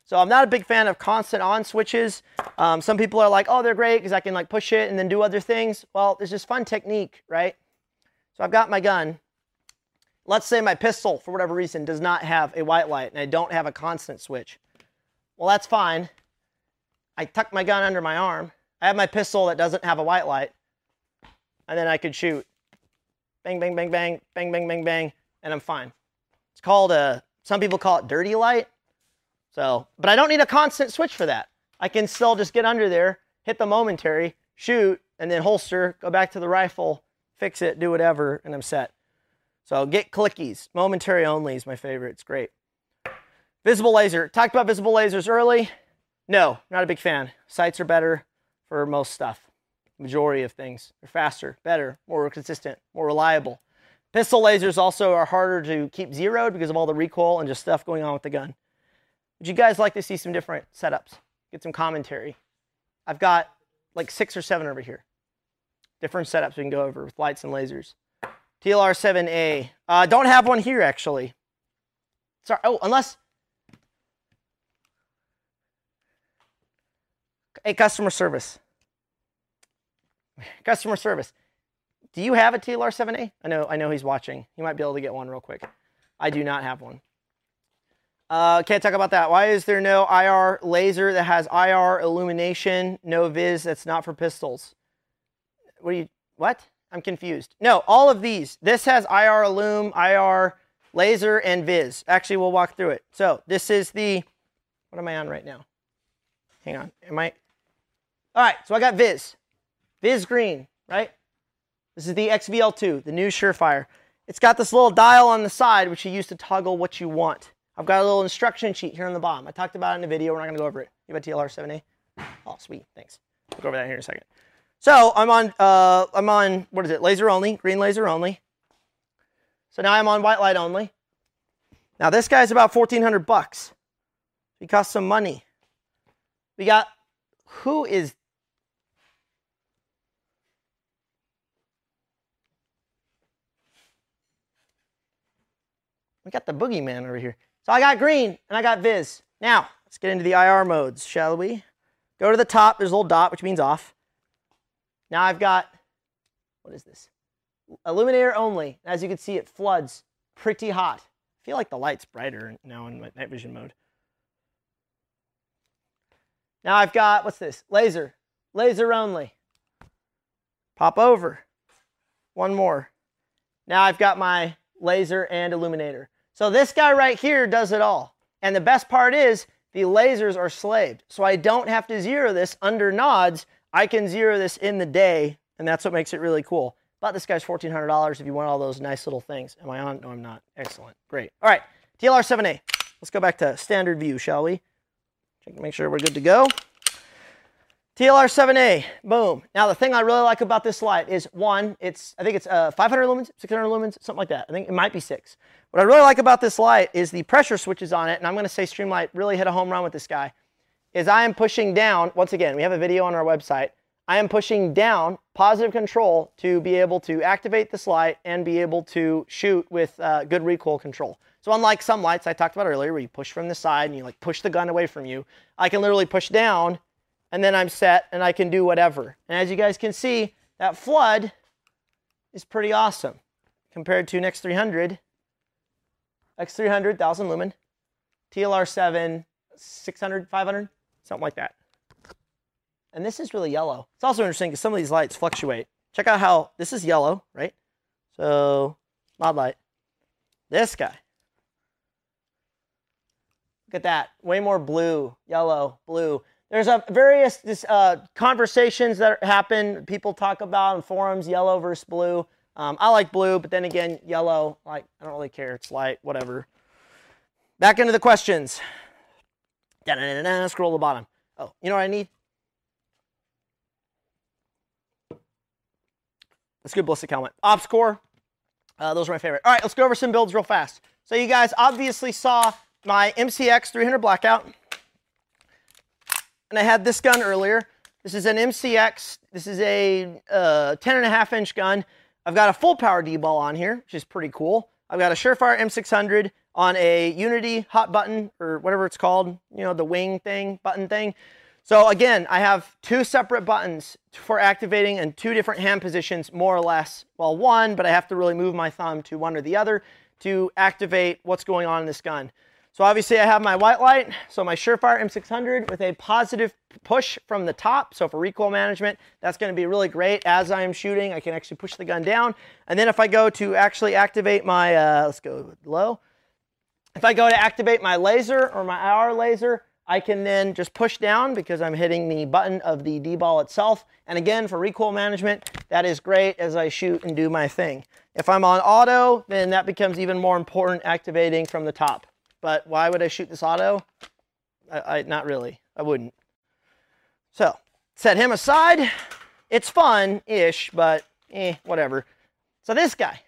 So I'm not a big fan of constant on switches. Some people are like, oh, they're great because I can like push it and then do other things. Well, there's this fun technique, right? So I've got my gun. Let's say my pistol, for whatever reason, does not have a white light and I don't have a constant switch. Well, that's fine. I tuck my gun under my arm. I have my pistol that doesn't have a white light. And then I could shoot. Bang, bang, bang, bang, bang, bang, bang, bang, and I'm fine. It's called some people call it dirty light. So, but I don't need a constant switch for that. I can still just get under there, hit the momentary, shoot, and then holster, go back to the rifle, fix it, do whatever, and I'm set. So get clickies. Momentary only is my favorite. It's great. Visible laser. Talked about visible lasers early. No, not a big fan. Sights are better for most stuff. Majority of things. They're faster, better, more consistent, more reliable. Pistol lasers also are harder to keep zeroed because of all the recoil and just stuff going on with the gun. Would you guys like to see some different setups? Get some commentary. I've got like 6 or 7 over here. Different setups we can go over with lights and lasers. TLR7A. Don't have one here, actually. Sorry. Oh, unless... Hey, customer service. Customer service. Do you have a TLR7A? I know he's watching. He might be able to get one real quick. I do not have one. Can't talk about that. Why is there no IR laser that has IR illumination, no viz that's not for pistols? What? I'm confused. No, all of these. This has IR illum, IR laser, and viz. Actually, we'll walk through it. So this is the, what am I on right now? Hang on. All right, so I got viz. Viz green, right? This is the XVL2, the new Surefire. It's got this little dial on the side, which you use to toggle what you want. I've got a little instruction sheet here on the bottom. I talked about it in the video. We're not going to go over it. You have a TLR7A? Oh, sweet. Thanks. We'll go over that here in a second. So I'm on, what is it? Laser only, green laser only. So now I'm on white light only. Now this guy's about $1,400. He costs some money. We got, who is, we got the boogeyman over here. So I got green and I got viz. Now, let's get into the IR modes, shall we? Go to the top, there's a little dot, which means off. Now I've got, what is this? Illuminator only. As you can see, it floods pretty hot. I feel like the light's brighter now in my night vision mode. Now I've got, what's this? Laser. Laser only. Pop over. One more. Now I've got my laser and illuminator. So this guy right here does it all. And the best part is the lasers are slaved. So I don't have to zero this under nods. I can zero this in the day, and that's what makes it really cool. But this guy's $1,400 if you want all those nice little things. Am I on? No, I'm not. Excellent. Great. All right. TLR7A. Let's go back to standard view, shall we? Check to make sure we're good to go. TLR7A. Boom. Now, the thing I really like about this light is, one, I think it's 500 lumens, 600 lumens, something like that. I think it might be 6. What I really like about this light is the pressure switches on it, and I'm going to say Streamlight really hit a home run with this guy, is I am pushing down, once again, we have a video on our website, I am pushing down positive control to be able to activate this light and be able to shoot with good recoil control. So unlike some lights I talked about earlier where you push from the side and you like push the gun away from you, I can literally push down and then I'm set and I can do whatever. And as you guys can see, that flood is pretty awesome compared to an X300. X300, 1000 lumen, TLR7, 600, 500, something like that. And this is really yellow. It's also interesting because some of these lights fluctuate. Check out how this is yellow, right? So, mod light. This guy. Look at that. Way more blue, yellow, blue. There's various conversations that happen. People talk about in forums, yellow versus blue. I like blue, but then again, yellow, like, I don't really care. It's light, whatever. Back into the questions. Scroll to the bottom. Oh, you know what I need? Let's go ballistic helmet. Ops core. Those are my favorite. All right, let's go over some builds real fast. So you guys obviously saw my MCX 300 Blackout. And I had this gun earlier. This is an MCX. This is a 10.5-inch gun. I've got a full power D-ball on here, which is pretty cool. I've got a Surefire M600. on a Unity hot button or whatever it's called, you know, the wing thing, button thing. So again, I have 2 separate buttons for activating in 2 different hand positions, more or less. Well, one, but I have to really move my thumb to one or the other to activate what's going on in this gun. So obviously I have my white light, so my Surefire M600 with a positive push from the top. So for recoil management, that's going to be really great. As I am shooting, I can actually push the gun down. And then if I go to actually activate my, let's go low. If I go to activate my laser or my IR laser, I can then just push down because I'm hitting the button of the D-ball itself. And again, for recoil management, that is great as I shoot and do my thing. If I'm on auto, then that becomes even more important, activating from the top. But why would I shoot this auto? Not really. I wouldn't. So, set him aside. It's fun-ish, but whatever. So this guy.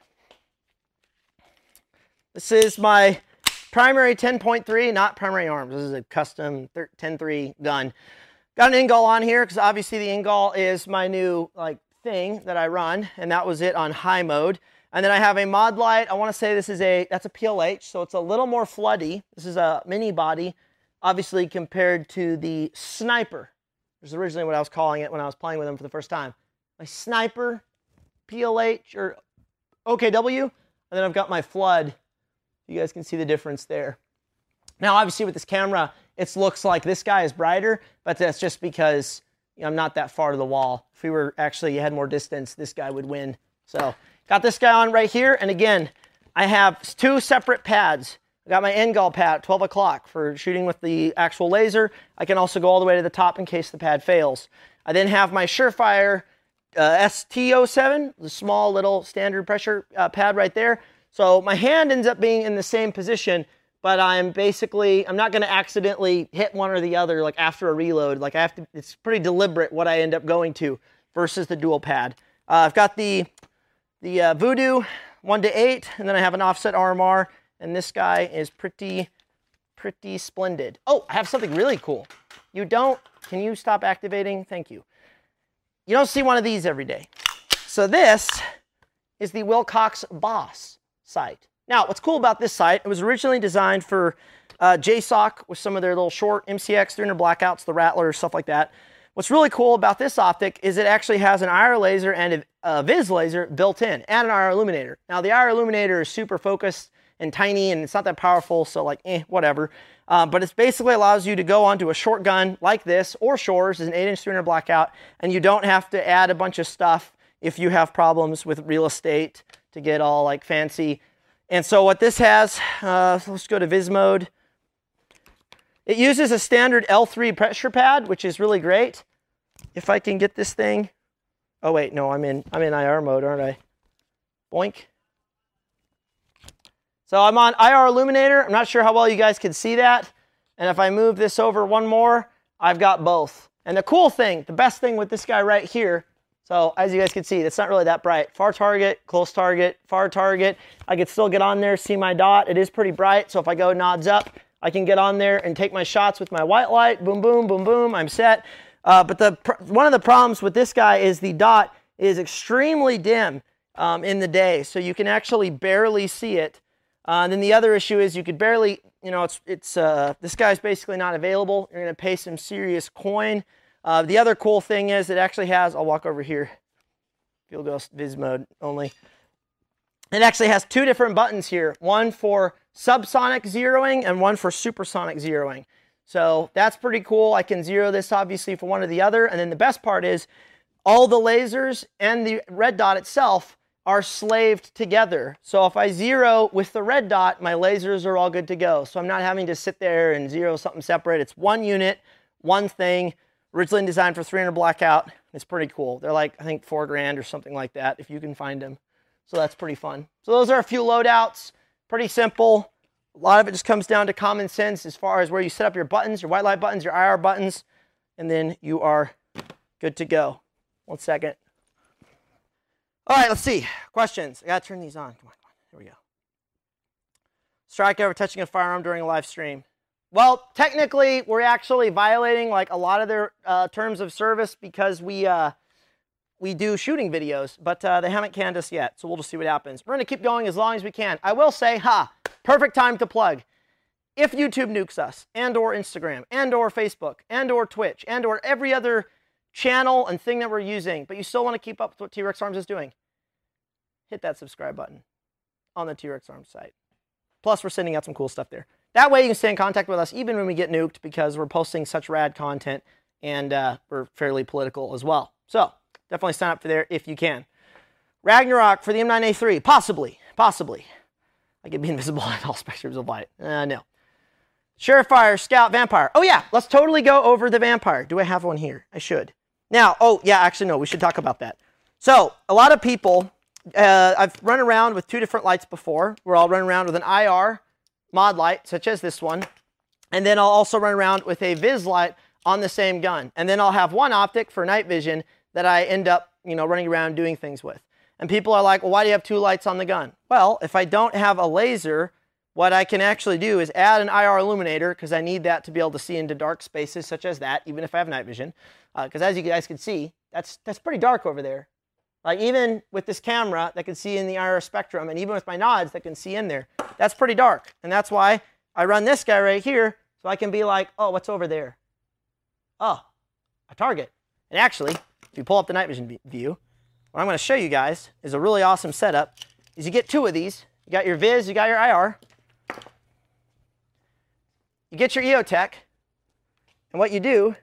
This is my primary 10.3, not primary arms. This is a custom 10.3 gun. Got an Ingall on here because obviously the Ingall is my new thing that I run, and that was it on high mode. And then I have a mod light. I want to say this is that's a PLH, so it's a little more floody. This is a mini body, obviously compared to the Sniper. This is originally what I was calling it when I was playing with them for the first time. My Sniper, PLH, or OKW, and then I've got my Flood. You guys can see the difference there. Now, obviously with this camera, it looks like this guy is brighter, but that's just because I'm not that far to the wall. If we were actually had more distance, this guy would win. So, got this guy on right here, and again, I have 2 separate pads. I got my Ingall pad at 12 o'clock for shooting with the actual laser. I can also go all the way to the top in case the pad fails. I then have my Surefire ST07, the small little standard pressure pad right there. So my hand ends up being in the same position, but I'm not going to accidentally hit one or the other after a reload. It's pretty deliberate what I end up going to versus the dual pad. I've got the Voodoo 1-8, and then I have an offset RMR, and this guy is pretty splendid. Oh, I have something really cool. Can you stop activating? Thank you. You don't see one of these every day. So this is the Wilcox Boss sight. Now, what's cool about this sight, it was originally designed for JSOC with some of their little short MCX 300 blackouts, the Rattler, stuff like that. What's really cool about this optic is it actually has an IR laser and a Viz laser built in, and an IR illuminator. Now, the IR illuminator is super focused and tiny, and it's not that powerful, so whatever. But it basically allows you to go onto a short gun like this, or Shores, is an 8-inch 300 blackout, and you don't have to add a bunch of stuff if you have problems with real estate to get all fancy. And so what this has, let's go to Viz mode. It uses a standard L3 pressure pad, which is really great. If I can get this thing. Oh wait, no, I'm in IR mode, aren't I? Boink. So I'm on IR illuminator. I'm not sure how well you guys can see that. And if I move this over one more, I've got both. And the cool thing, the best thing with this guy right here, so as you guys can see, it's not really that bright. Far target, close target, far target. I can still get on there, see my dot. It is pretty bright, so if I go nods up, I can get on there and take my shots with my white light. Boom, boom, boom, boom, I'm set. But one of the problems with this guy is the dot is extremely dim in the day, so you can actually barely see it. And then the other issue is you could barely, this guy's basically not available. You're going to pay some serious coin. The other cool thing is it actually has, I'll walk over here. Field Ghost Viz mode only. It actually has 2 different buttons here. One for subsonic zeroing and one for supersonic zeroing. So that's pretty cool. I can zero this obviously for one or the other. And then the best part is all the lasers and the red dot itself are slaved together. So if I zero with the red dot, my lasers are all good to go. So I'm not having to sit there and zero something separate. It's one unit, one thing, originally designed for 300 blackout. It's pretty cool. They're I think $4,000 or something like that if you can find them. So that's pretty fun. So those are a few loadouts. Pretty simple. A lot of it just comes down to common sense as far as where you set up your buttons, your white light buttons, your IR buttons, and then you are good to go. 1 second. All right, let's see. Questions. I got to turn these on. Come on. Here we go. Strike over touching a firearm during a live stream. Well, technically, we're actually violating a lot of their terms of service because we do shooting videos, but they haven't canned us yet, so we'll just see what happens. We're going to keep going as long as we can. I will say, Perfect time to plug. If YouTube nukes us, and or Instagram, and or Facebook, and or Twitch, and or every other channel and thing that we're using, but you still want to keep up with what T-Rex Arms is doing, hit that subscribe button on the T-Rex Arms site. Plus, we're sending out some cool stuff there. That way you can stay in contact with us even when we get nuked, because we're posting such rad content, and we're fairly political as well. So definitely sign up for there if you can. Ragnarok for the M9A3, possibly. I could be invisible in all spectrums of light. No. Surefire, Scout, Vampire. Oh yeah, let's totally go over the Vampire. Do I have one here? I should. Now, oh yeah, actually no, we should talk about that. So, a lot of people, I've run around with 2 different lights before. Where I'll run around with an IR mod light, such as this one. And then I'll also run around with a Viz light on the same gun. And then I'll have one optic for night vision that I end up, running around doing things with. And people are like, well, why do you have 2 lights on the gun? Well, if I don't have a laser, what I can actually do is add an IR illuminator, because I need that to be able to see into dark spaces such as that, even if I have night vision. Because as you guys can see, that's pretty dark over there. Like even with this camera that can see in the IR spectrum, and even with my nods that can see in there, that's pretty dark. And that's why I run this guy right here, so I can be like, oh, what's over there? Oh, a target. And actually, if you pull up the night vision view, what I'm going to show you guys is a really awesome setup. Is you get 2 of these. You got your Viz, you got your IR. You get your EOTech, and what you do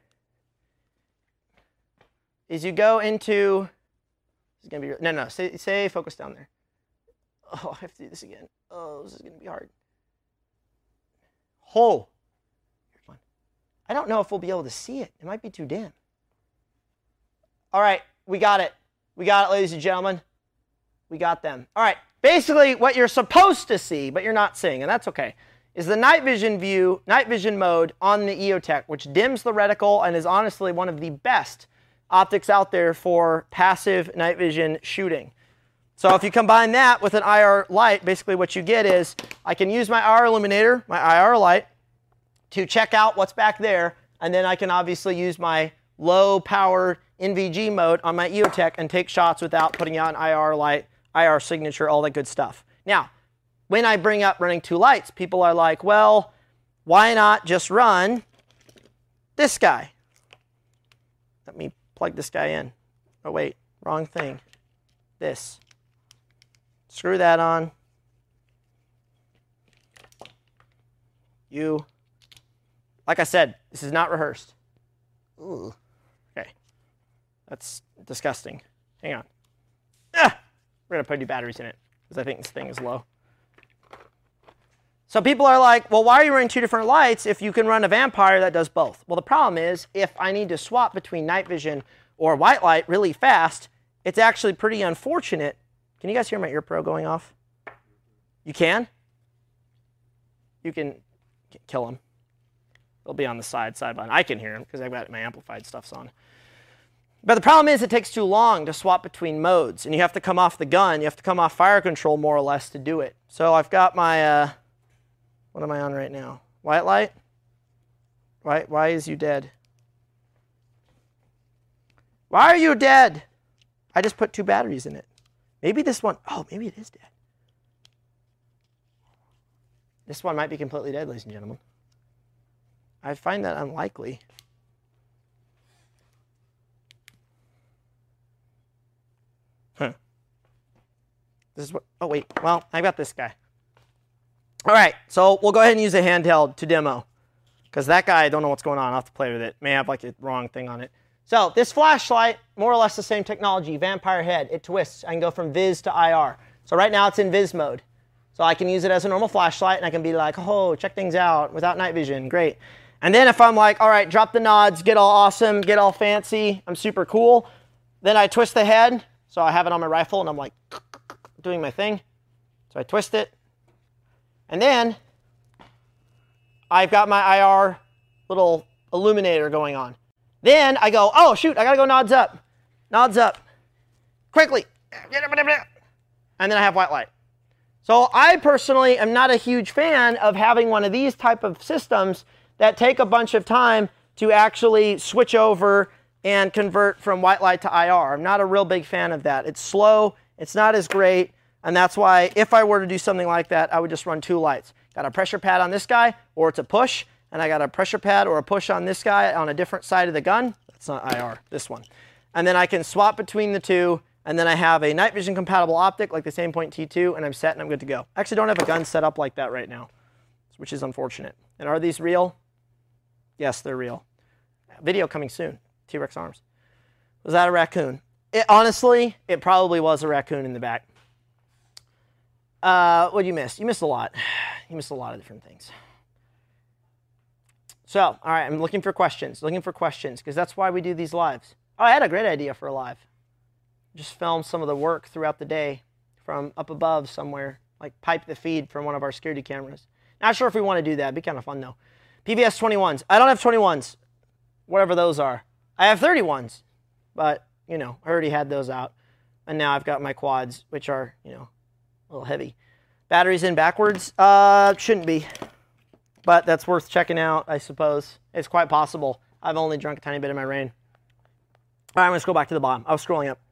is you go into, this is going to be, no, say focus down there. Oh, I have to do this again. Oh, this is going to be hard. Oh, here's one. I don't know if we'll be able to see it. It might be too dim. All right, we got it. We got it, ladies and gentlemen. We got them. All right, basically what you're supposed to see, but you're not seeing, and that's okay, is the night vision mode on the EOTech, which dims the reticle and is honestly one of the best optics out there for passive night vision shooting. So if you combine that with an IR light, basically what you get is I can use my IR illuminator, my IR light, to check out what's back there, and then I can obviously use my low-powered NVG mode on my EOTech and take shots without putting out an IR light, IR signature, all that good stuff. Now, when I bring up running 2 lights, people are like, well, why not just run this guy? Let me plug this guy in. Oh, wait, wrong thing. This. Screw that on. Like I said, this is not rehearsed. Ooh. Okay. That's disgusting. Hang on. We're going to put new batteries in it, because I think this thing is low. So people are like, well, why are you running 2 different lights if you can run a Vampire that does both? Well, the problem is, if I need to swap between night vision or white light really fast, it's actually pretty unfortunate. Can you guys hear my ear pro going off? You can? You can kill him. It'll be on the sideline. I can hear him because I've got my amplified stuffs on. But the problem is it takes too long to swap between modes, and you have to come off the gun. You have to come off fire control more or less to do it. So I've got my, what am I on right now? White light? Why is you dead? Why are you dead? I just put 2 batteries in it. Maybe this one, oh, maybe it is dead. This one might be completely dead, ladies and gentlemen. I find that unlikely. This is what, oh wait, well, I got this guy. All right, so we'll go ahead and use a handheld to demo, because that guy, I don't know what's going on. I'll have to play with it. May have like a wrong thing on it. So this flashlight, more or less the same technology, Vampire head. It twists. I can go from Viz to IR. So right now it's in Viz mode. So I can use it as a normal flashlight, and I can be like, oh, check things out without night vision. Great. And then if I'm like, all right, drop the nods, get all awesome, get all fancy, I'm super cool, then I twist the head. So I have it on my rifle, and I'm like doing my thing. So I twist it. And then I've got my IR little illuminator going on. Then I go, oh, shoot, I got to go nods up. Nods up. Quickly. And then I have white light. So I personally am not a huge fan of having one of these type of systems that take a bunch of time to actually switch over and convert from white light to IR. I'm not a real big fan of that. It's slow. It's not as great. And that's why if I were to do something like that, I would just run 2 lights. Got a pressure pad on this guy, or it's a push, and I got a pressure pad or a push on this guy on a different side of the gun. That's not IR, this one. And then I can swap between the two, and then I have a night vision compatible optic like the Aimpoint T2, and I'm set and I'm good to go. I actually don't have a gun set up like that right now, which is unfortunate. And are these real? Yes, they're real. Video coming soon. T-Rex arms. Was that a raccoon? Honestly, it probably was a raccoon in the back. What did you miss? You missed a lot. You missed a lot of different things. So, all right, I'm looking for questions, because that's why we do these lives. Oh, I had a great idea for a live. Just film some of the work throughout the day from up above somewhere, like pipe the feed from one of our security cameras. Not sure if we want to do that. It'd be kind of fun, though. PVS 21s. I don't have 21s, whatever those are. I have 31s, but, you know, I already had those out. And now I've got my quads, which are, you know, a little heavy. Batteries in backwards? Shouldn't be. But that's worth checking out, I suppose. It's quite possible. I've only drunk a tiny bit of my rain. All right, I'm going to scroll back to the bottom. I was scrolling up.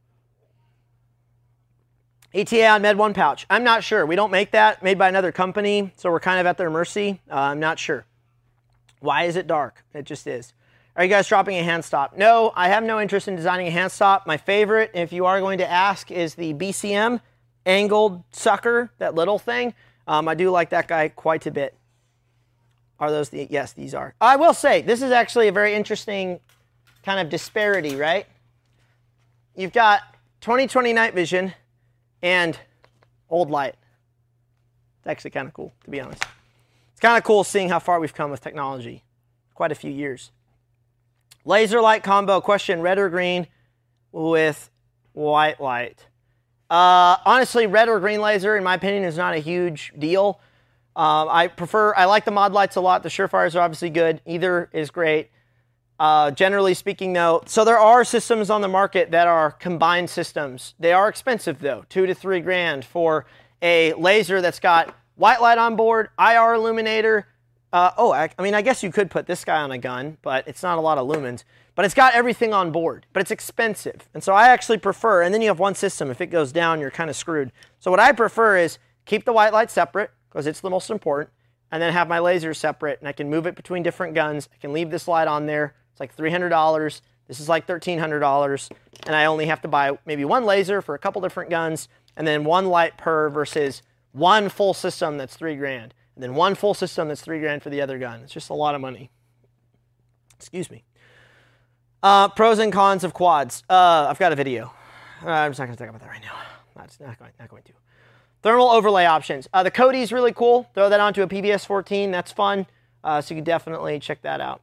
ETA on Med 1 pouch. I'm not sure. We don't make that. Made by another company, so we're kind of at their mercy. I'm not sure. Why is it dark? It just is. Are you guys dropping a hand stop? No, I have no interest in designing a hand stop. My favorite, if you are going to ask, is the BCM angled sucker, that little thing. I do like that guy quite a bit. Are those the, yes, these are. I will say, this is actually a very interesting kind of disparity, right? You've got 20/20 night vision and old light. It's actually kind of cool, to be honest. It's kind of cool seeing how far we've come with technology. Quite a few years. Laser light combo question, red or green with white light? Honestly, red or green laser, in my opinion, is not a huge deal. I like the mod lights a lot. The Surefires are obviously good. Either is great. Generally speaking, though, so there are systems on the market that are combined systems. They are expensive, though, $2 to $3 grand for a laser that's got white light on board, IR illuminator. I mean, I guess you could put this guy on a gun, but it's not a lot of lumens. But it's got everything on board, but it's expensive. And so I actually prefer, and then you have one system. If it goes down, you're kind of screwed. So what I prefer is keep the white light separate, because it's the most important, and then have my laser separate, and I can move it between different guns. I can leave this light on there. It's like $300. This is like $1,300, and I only have to buy maybe one laser for a couple different guns, and then one light per versus one full system that's $3 grand, and then one full system that's $3 grand for the other gun. It's just a lot of money. Excuse me. Pros and cons of quads. I've got a video. I'm just not going to talk about that right now. Not going to. Thermal overlay options. The Kodi is really cool. Throw that onto a PVS 14. That's fun. So you can definitely check that out.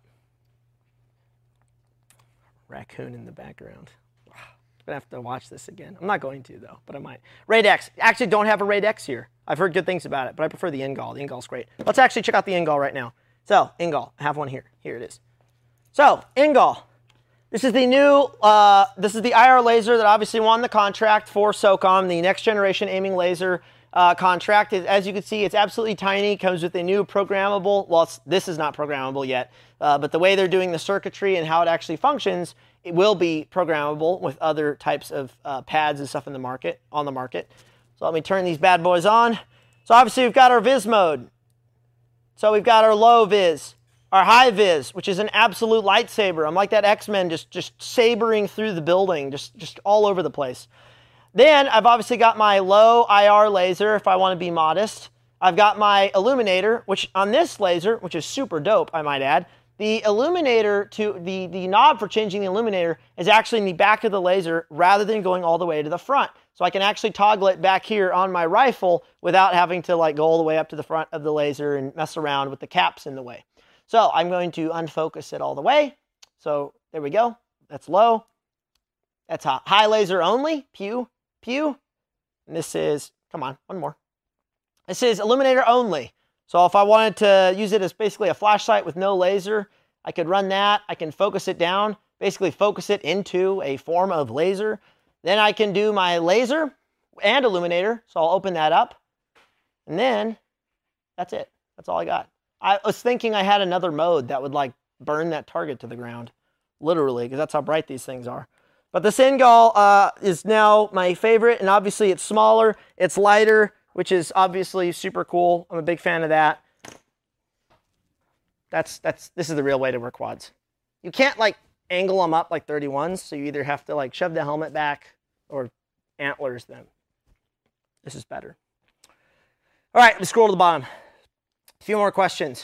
Raccoon in the background. I'm going to have to watch this again. I'm not going to, though, but I might. Raid X. Actually, don't have a Raid X here. I've heard good things about it, but I prefer the Ingall. The Ingall's great. Let's actually check out the Ingall right now. So, Ingall. I have one here. Here it is. So, Ingall. This is the new, this is the IR laser that obviously won the contract for SOCOM, the next generation aiming laser contract. As you can see, it's absolutely tiny. It comes with a new programmable, well, this is not programmable yet, but the way they're doing the circuitry and how it actually functions, it will be programmable with other types of pads and stuff on the market. So let me turn these bad boys on. So obviously we've got our Viz mode. So we've got our low Viz. Our high vis, which is an absolute lightsaber. I'm like that X-Men just sabering through the building, just all over the place. Then I've obviously got my low IR laser if I want to be modest. I've got my illuminator, which on this laser, which is super dope, I might add, the illuminator to the knob for changing the illuminator is actually in the back of the laser rather than going all the way to the front. So I can actually toggle it back here on my rifle without having to like go all the way up to the front of the laser and mess around with the caps in the way. So I'm going to unfocus it all the way. So there we go. That's low. That's high laser only. Pew, pew. And this is, come on, one more. This is illuminator only. So if I wanted to use it as basically a flashlight with no laser, I could run that. I can focus it down, basically focus it into a form of laser. Then I can do my laser and illuminator. So I'll open that up. And then that's it. That's all I got. I was thinking I had another mode that would like burn that target to the ground, literally, because that's how bright these things are. But the Singal is now my favorite, and obviously it's smaller, it's lighter, which is obviously super cool. I'm a big fan of that. This is the real way to work quads. You can't like angle them up like 31s, so you either have to like shove the helmet back or antlers them. This is better. All right, let's scroll to the bottom. A few more questions.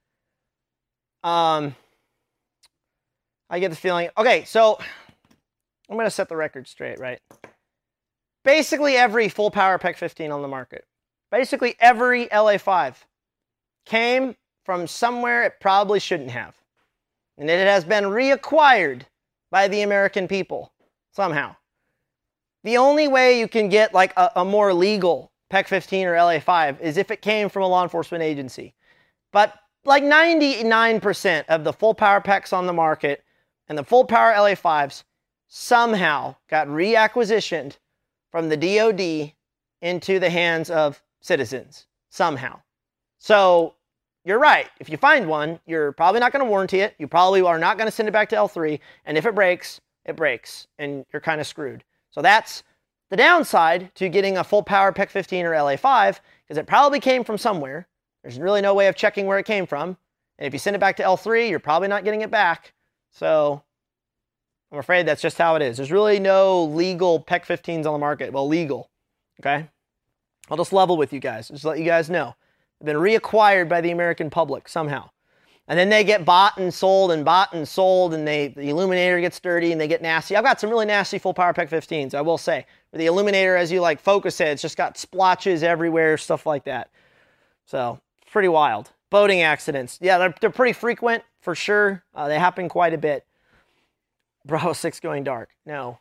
I get the feeling, okay, so I'm going to set the record straight, right? Basically every full power PEC 15 on the market, basically every LA5 came from somewhere it probably shouldn't have. And it has been reacquired by the American people somehow. The only way you can get like a more legal PEC 15 or LA5 is if it came from a law enforcement agency. But like 99% of the full power PECs on the market and the full power LA5s somehow got reacquisitioned from the DOD into the hands of citizens, somehow. So you're right. If you find one, you're probably not going to warranty it. You probably are not going to send it back to L3. And if it breaks, and you're kind of screwed. So that's the downside to getting a full power PEC 15 or LA5, because it probably came from somewhere. There's really no way of checking where it came from. And if you send it back to L3, you're probably not getting it back. So I'm afraid that's just how it is. There's really no legal PEC 15s on the market. Well, legal, okay? I'll just level with you guys, just let you guys know. They've been reacquired by the American public somehow. And then they get bought and sold, and the illuminator gets dirty and they get nasty. I've got some really nasty full power PEC 15s, I will say. The illuminator, as you like focus it, it's just got splotches everywhere, stuff like that. So, pretty wild. Boating accidents. Yeah, they're pretty frequent, for sure. They happen quite a bit. Bravo 6 going dark. No.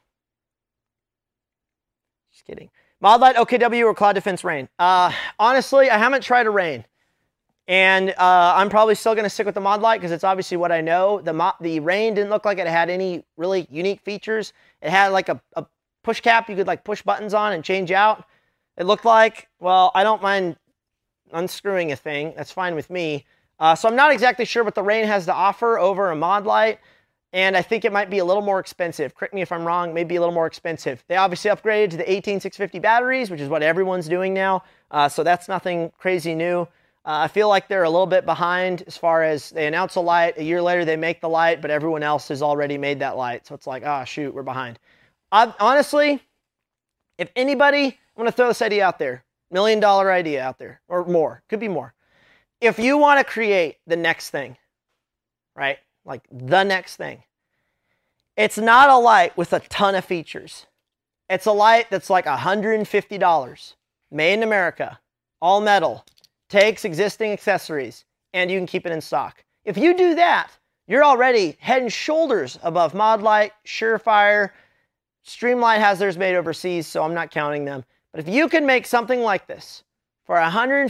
Just kidding. Mod Light, OKW, or Cloud Defense Rain? Honestly, I haven't tried a Rain. And I'm probably still going to stick with the Mod Light because it's obviously what I know. The Rain didn't look like it had any really unique features. It had like a push cap you could like push buttons on and change out. It looked like, well, I don't mind unscrewing a thing. That's fine with me. So I'm not exactly sure what the Rain has to offer over a Mod Light. And I think it might be a little more expensive. Correct me if I'm wrong, maybe a little more expensive. They obviously upgraded to the 18650 batteries, which is what everyone's doing now. So that's nothing crazy new. I feel like they're a little bit behind as far as they announce a light. A year later, they make the light, but everyone else has already made that light. So it's like, oh, shoot, we're behind. Honestly, if anybody, I'm going to throw this idea out there, $1 million idea out there, or more, could be more. If you want to create the next thing, right, like the next thing, it's not a light with a ton of features. It's a light that's like $150, made in America, all metal, takes existing accessories, and you can keep it in stock. If you do that, you're already head and shoulders above Mod Light, Surefire. Streamlight has theirs made overseas, so I'm not counting them. But if you can make something like this for $150,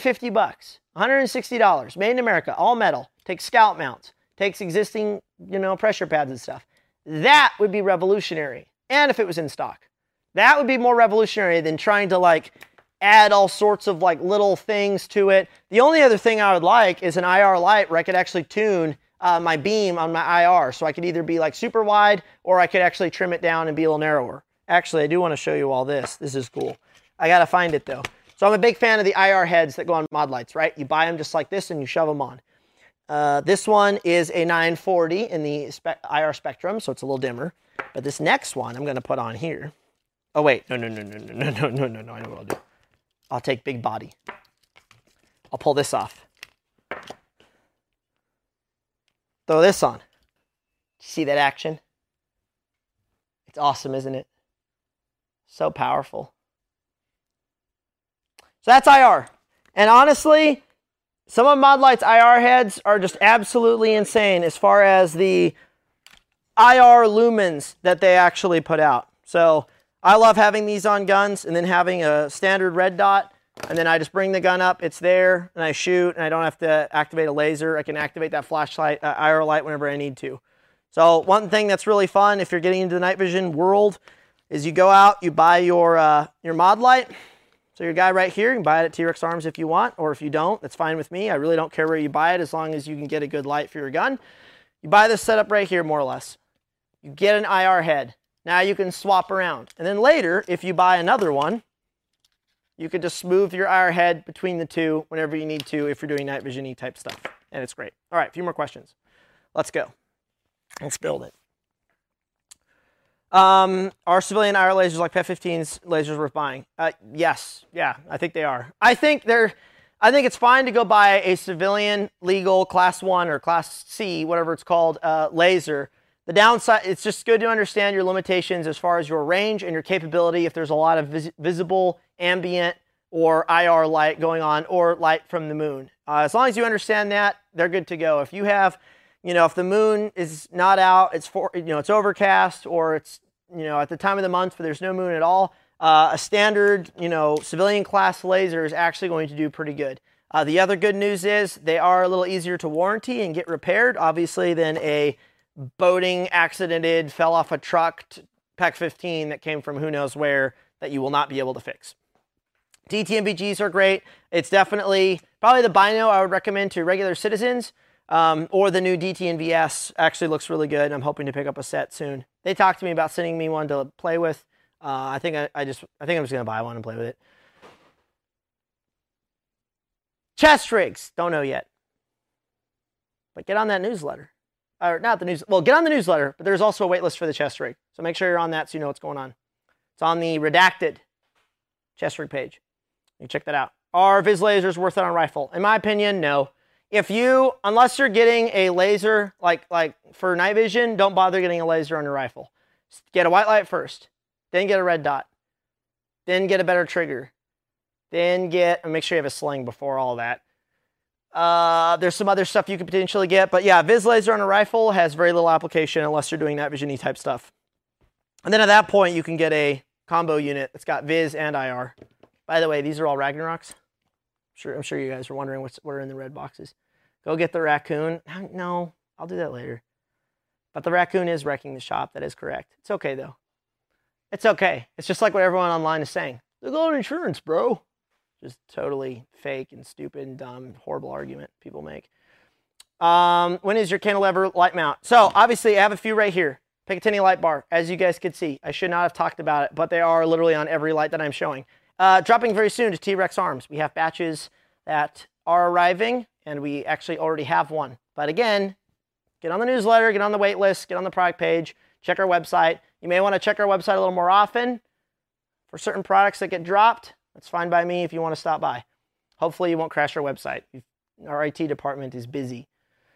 $160, made in America, all metal, takes scout mounts, takes existing, pressure pads and stuff, that would be revolutionary. And if it was in stock, that would be more revolutionary than trying to like add all sorts of like little things to it. The only other thing I would like is an IR light where I could actually tune my beam on my IR. So I could either be like super wide or I could actually trim it down and be a little narrower. Actually, I do want to show you all this. This is cool. I got to find it though. So I'm a big fan of the IR heads that go on Mod Lights, right? You buy them just like this and you shove them on. This one is a 940 in the IR spectrum, so it's a little dimmer. But this next one I'm going to put on here. Oh wait, no, I know what I'll do. I'll take big body. I'll pull this off. Throw this on. See that action? It's awesome, isn't it? So powerful. So that's IR. And honestly, some of Mod Light's IR heads are just absolutely insane as far as the IR lumens that they actually put out. So I love having these on guns and then having a standard red dot, and then I just bring the gun up, it's there, and I shoot, and I don't have to activate a laser. I can activate that flashlight, IR light whenever I need to. So one thing that's really fun if you're getting into the night vision world is you go out, you buy your Mod Light. So your guy right here, you can buy it at T-Rex Arms if you want, or if you don't, that's fine with me. I really don't care where you buy it as long as you can get a good light for your gun. You buy this setup right here, more or less. You get an IR head. Now you can swap around. And then later, if you buy another one, you can just smooth your IR head between the two whenever you need to if you're doing night vision-y type stuff. And it's great. All right, a few more questions. Let's go. Let's build it. Are civilian IR lasers like PET-15's lasers worth buying? Yes. Yeah, I think they are. I think it's fine to go buy a civilian legal class 1 or class C, whatever it's called, laser. The downside, it's just good to understand your limitations as far as your range and your capability if there's a lot of visible, ambient, or IR light going on, or light from the moon. As long as you understand that, they're good to go. If you have, if the moon is not out, it's overcast, or it's, at the time of the month where there's no moon at all, a standard, civilian class laser is actually going to do pretty good. The other good news is they are a little easier to warranty and get repaired, obviously, than a boating accidented, fell off a truck PET-15 that came from who knows where that you will not be able to fix. DTNVGs are great. It's definitely probably the Bino I would recommend to regular citizens, or the new DTNVS actually looks really good. I'm hoping to pick up a set soon. They talked to me about sending me one to play with. I think I'm just gonna buy one and play with it. Chest rigs, don't know yet, but get on that newsletter. Or not the news. Well, get on the newsletter, but there's also a wait list for the chest rig. So make sure you're on that so you know what's going on. It's on the redacted chest rig page. You can check that out. Are Viz lasers worth it on rifle? In my opinion, no. Unless you're getting a laser, like for night vision, don't bother getting a laser on your rifle. Get a white light first, then get a red dot, then get a better trigger, then make sure you have a sling before all that. There's some other stuff you could potentially get, but yeah, Viz laser on a rifle has very little application unless you're doing night vision-y type stuff. And then at that point, you can get a combo unit that's got Viz and IR. By the way, these are all Ragnaroks. I'm sure you guys are wondering what are in the red boxes. Go get the raccoon. No, I'll do that later. But the raccoon is wrecking the shop. That is correct. It's okay, though. It's okay. It's just like what everyone online is saying. They got insurance, bro. Just totally fake and stupid and dumb, horrible argument people make. When is your cantilever light mount? So obviously I have a few right here. Picatinny light bar, as you guys could see. I should not have talked about it, but they are literally on every light that I'm showing. Dropping very soon to T-Rex Arms. We have batches that are arriving, and we actually already have one. But again, get on the newsletter, get on the wait list, get on the product page, check our website. You may want to check our website a little more often for certain products that get dropped. That's fine by me if you want to stop by. Hopefully you won't crash our website. Our IT department is busy.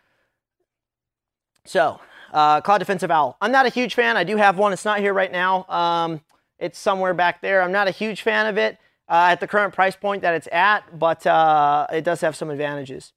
So, Cloud Defensive Owl. I'm not a huge fan. I do have one. It's not here right now. It's somewhere back there. I'm not a huge fan of it at the current price point that it's at, but it does have some advantages.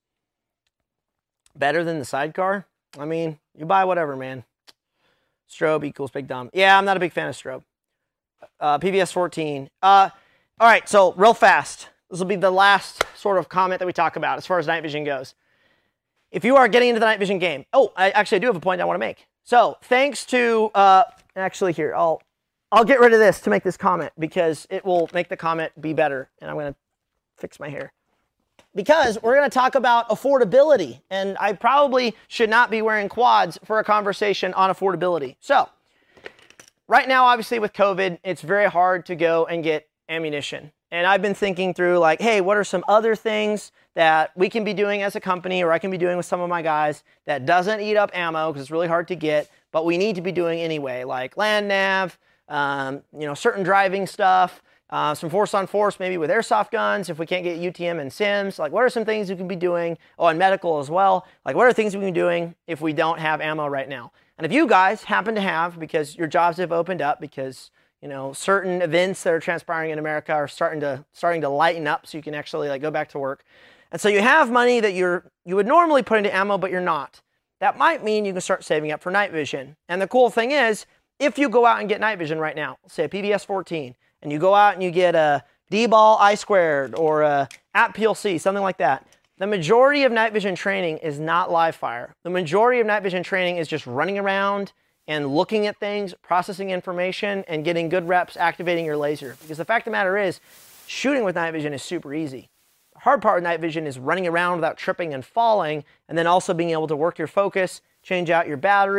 Better than the Sidecar? I mean, you buy whatever, man. Strobe equals big dumb. Yeah, I'm not a big fan of Strobe. PVS 14. All right, so real fast. This will be the last sort of comment that we talk about as far as night vision goes. If you are getting into the night vision game, I do have a point I want to make. So thanks to, actually here, I'll get rid of this to make this comment because it will make the comment be better. And I'm going to fix my hair. Because we're going to talk about affordability. And I probably should not be wearing quads for a conversation on affordability. So right now, obviously with COVID, it's very hard to go and get ammunition. And I've been thinking through like, hey, what are some other things that we can be doing as a company or I can be doing with some of my guys that doesn't eat up ammo because it's really hard to get, but we need to be doing anyway, like land nav, certain driving stuff, some force on force, maybe with airsoft guns if we can't get UTM and SIMs. Like what are some things we can be doing? Oh, and medical as well. Like what are things we can be doing if we don't have ammo right now? And if you guys happen to have, because your jobs have opened up, because certain events that are transpiring in America are starting to lighten up so you can actually like go back to work. And so you have money that you would normally put into ammo, but you're not. That might mean you can start saving up for night vision. And the cool thing is, if you go out and get night vision right now, say a PVS 14, and you go out and you get a D-Ball I-squared or a APPLC, something like that, the majority of night vision training is not live fire. The majority of night vision training is just running around and looking at things, processing information, and getting good reps activating your laser. Because the fact of the matter is, shooting with night vision is super easy. The hard part of night vision is running around without tripping and falling, and then also being able to work your focus, change out your battery,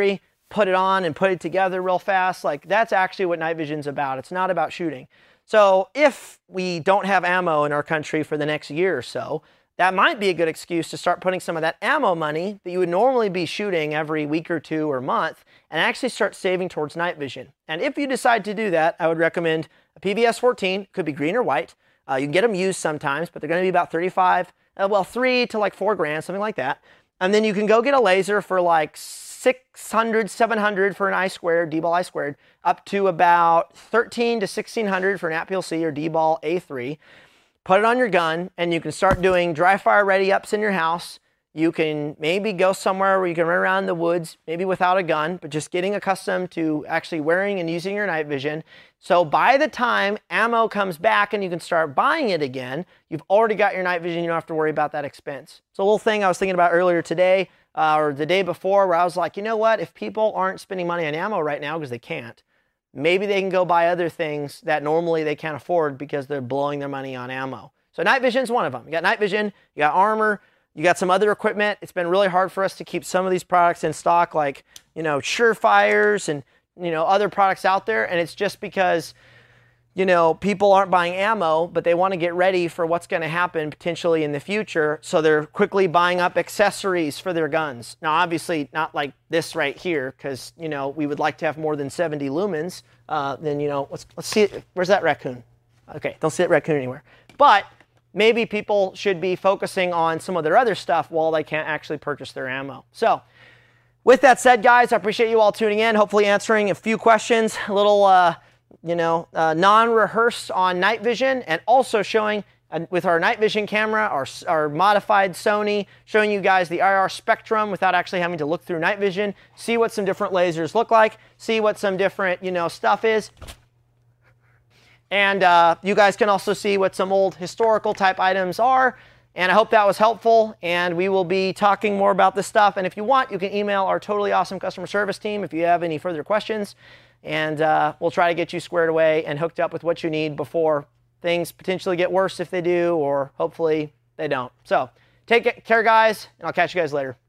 put it on and put it together real fast. Like, that's actually what night vision's about. It's not about shooting. So if we don't have ammo in our country for the next year or so, that might be a good excuse to start putting some of that ammo money that you would normally be shooting every week or two or month and actually start saving towards night vision. And if you decide to do that, I would recommend a PVS 14, could be green or white. You can get them used sometimes, but they're going to be about 35, well, 3 to like 4 grand, something like that. And then you can go get a laser for like 600, 700 for an I squared, D-ball I squared, up to about 13 to 1600 for an APLC or D-ball A3. Put it on your gun, and you can start doing dry fire ready ups in your house. You can maybe go somewhere where you can run around in the woods, maybe without a gun, but just getting accustomed to actually wearing and using your night vision. So by the time ammo comes back and you can start buying it again, you've already got your night vision. You don't have to worry about that expense. It's a little thing I was thinking about earlier today or the day before, where I was like, you know what? If people aren't spending money on ammo right now because they can't, maybe they can go buy other things that normally they can't afford because they're blowing their money on ammo. So night vision is one of them. You got night vision, you got armor, you got some other equipment. It's been really hard for us to keep some of these products in stock, like, you know, Surefires and, you know, other products out there. And it's just because, you know, people aren't buying ammo, but they want to get ready for what's going to happen potentially in the future. So they're quickly buying up accessories for their guns. Now, obviously not like this right here, because, you know, we would like to have more than 70 lumens. Then, you know, let's see it. Where's that raccoon? Okay, don't see that raccoon anywhere. But maybe people should be focusing on some of their other stuff while they can't actually purchase their ammo. So with that said, guys, I appreciate you all tuning in, hopefully answering a few questions, a little, non-rehearsed on night vision, and also showing with our night vision camera, our modified Sony, showing you guys the IR spectrum without actually having to look through night vision, see what some different lasers look like, see what some different, you know, stuff is. And you guys can also see what some old historical type items are. And I hope that was helpful. And we will be talking more about this stuff. And if you want, you can email our totally awesome customer service team if you have any further questions. And we'll try to get you squared away and hooked up with what you need before things potentially get worse if they do, or hopefully they don't. So take care, guys, and I'll catch you guys later.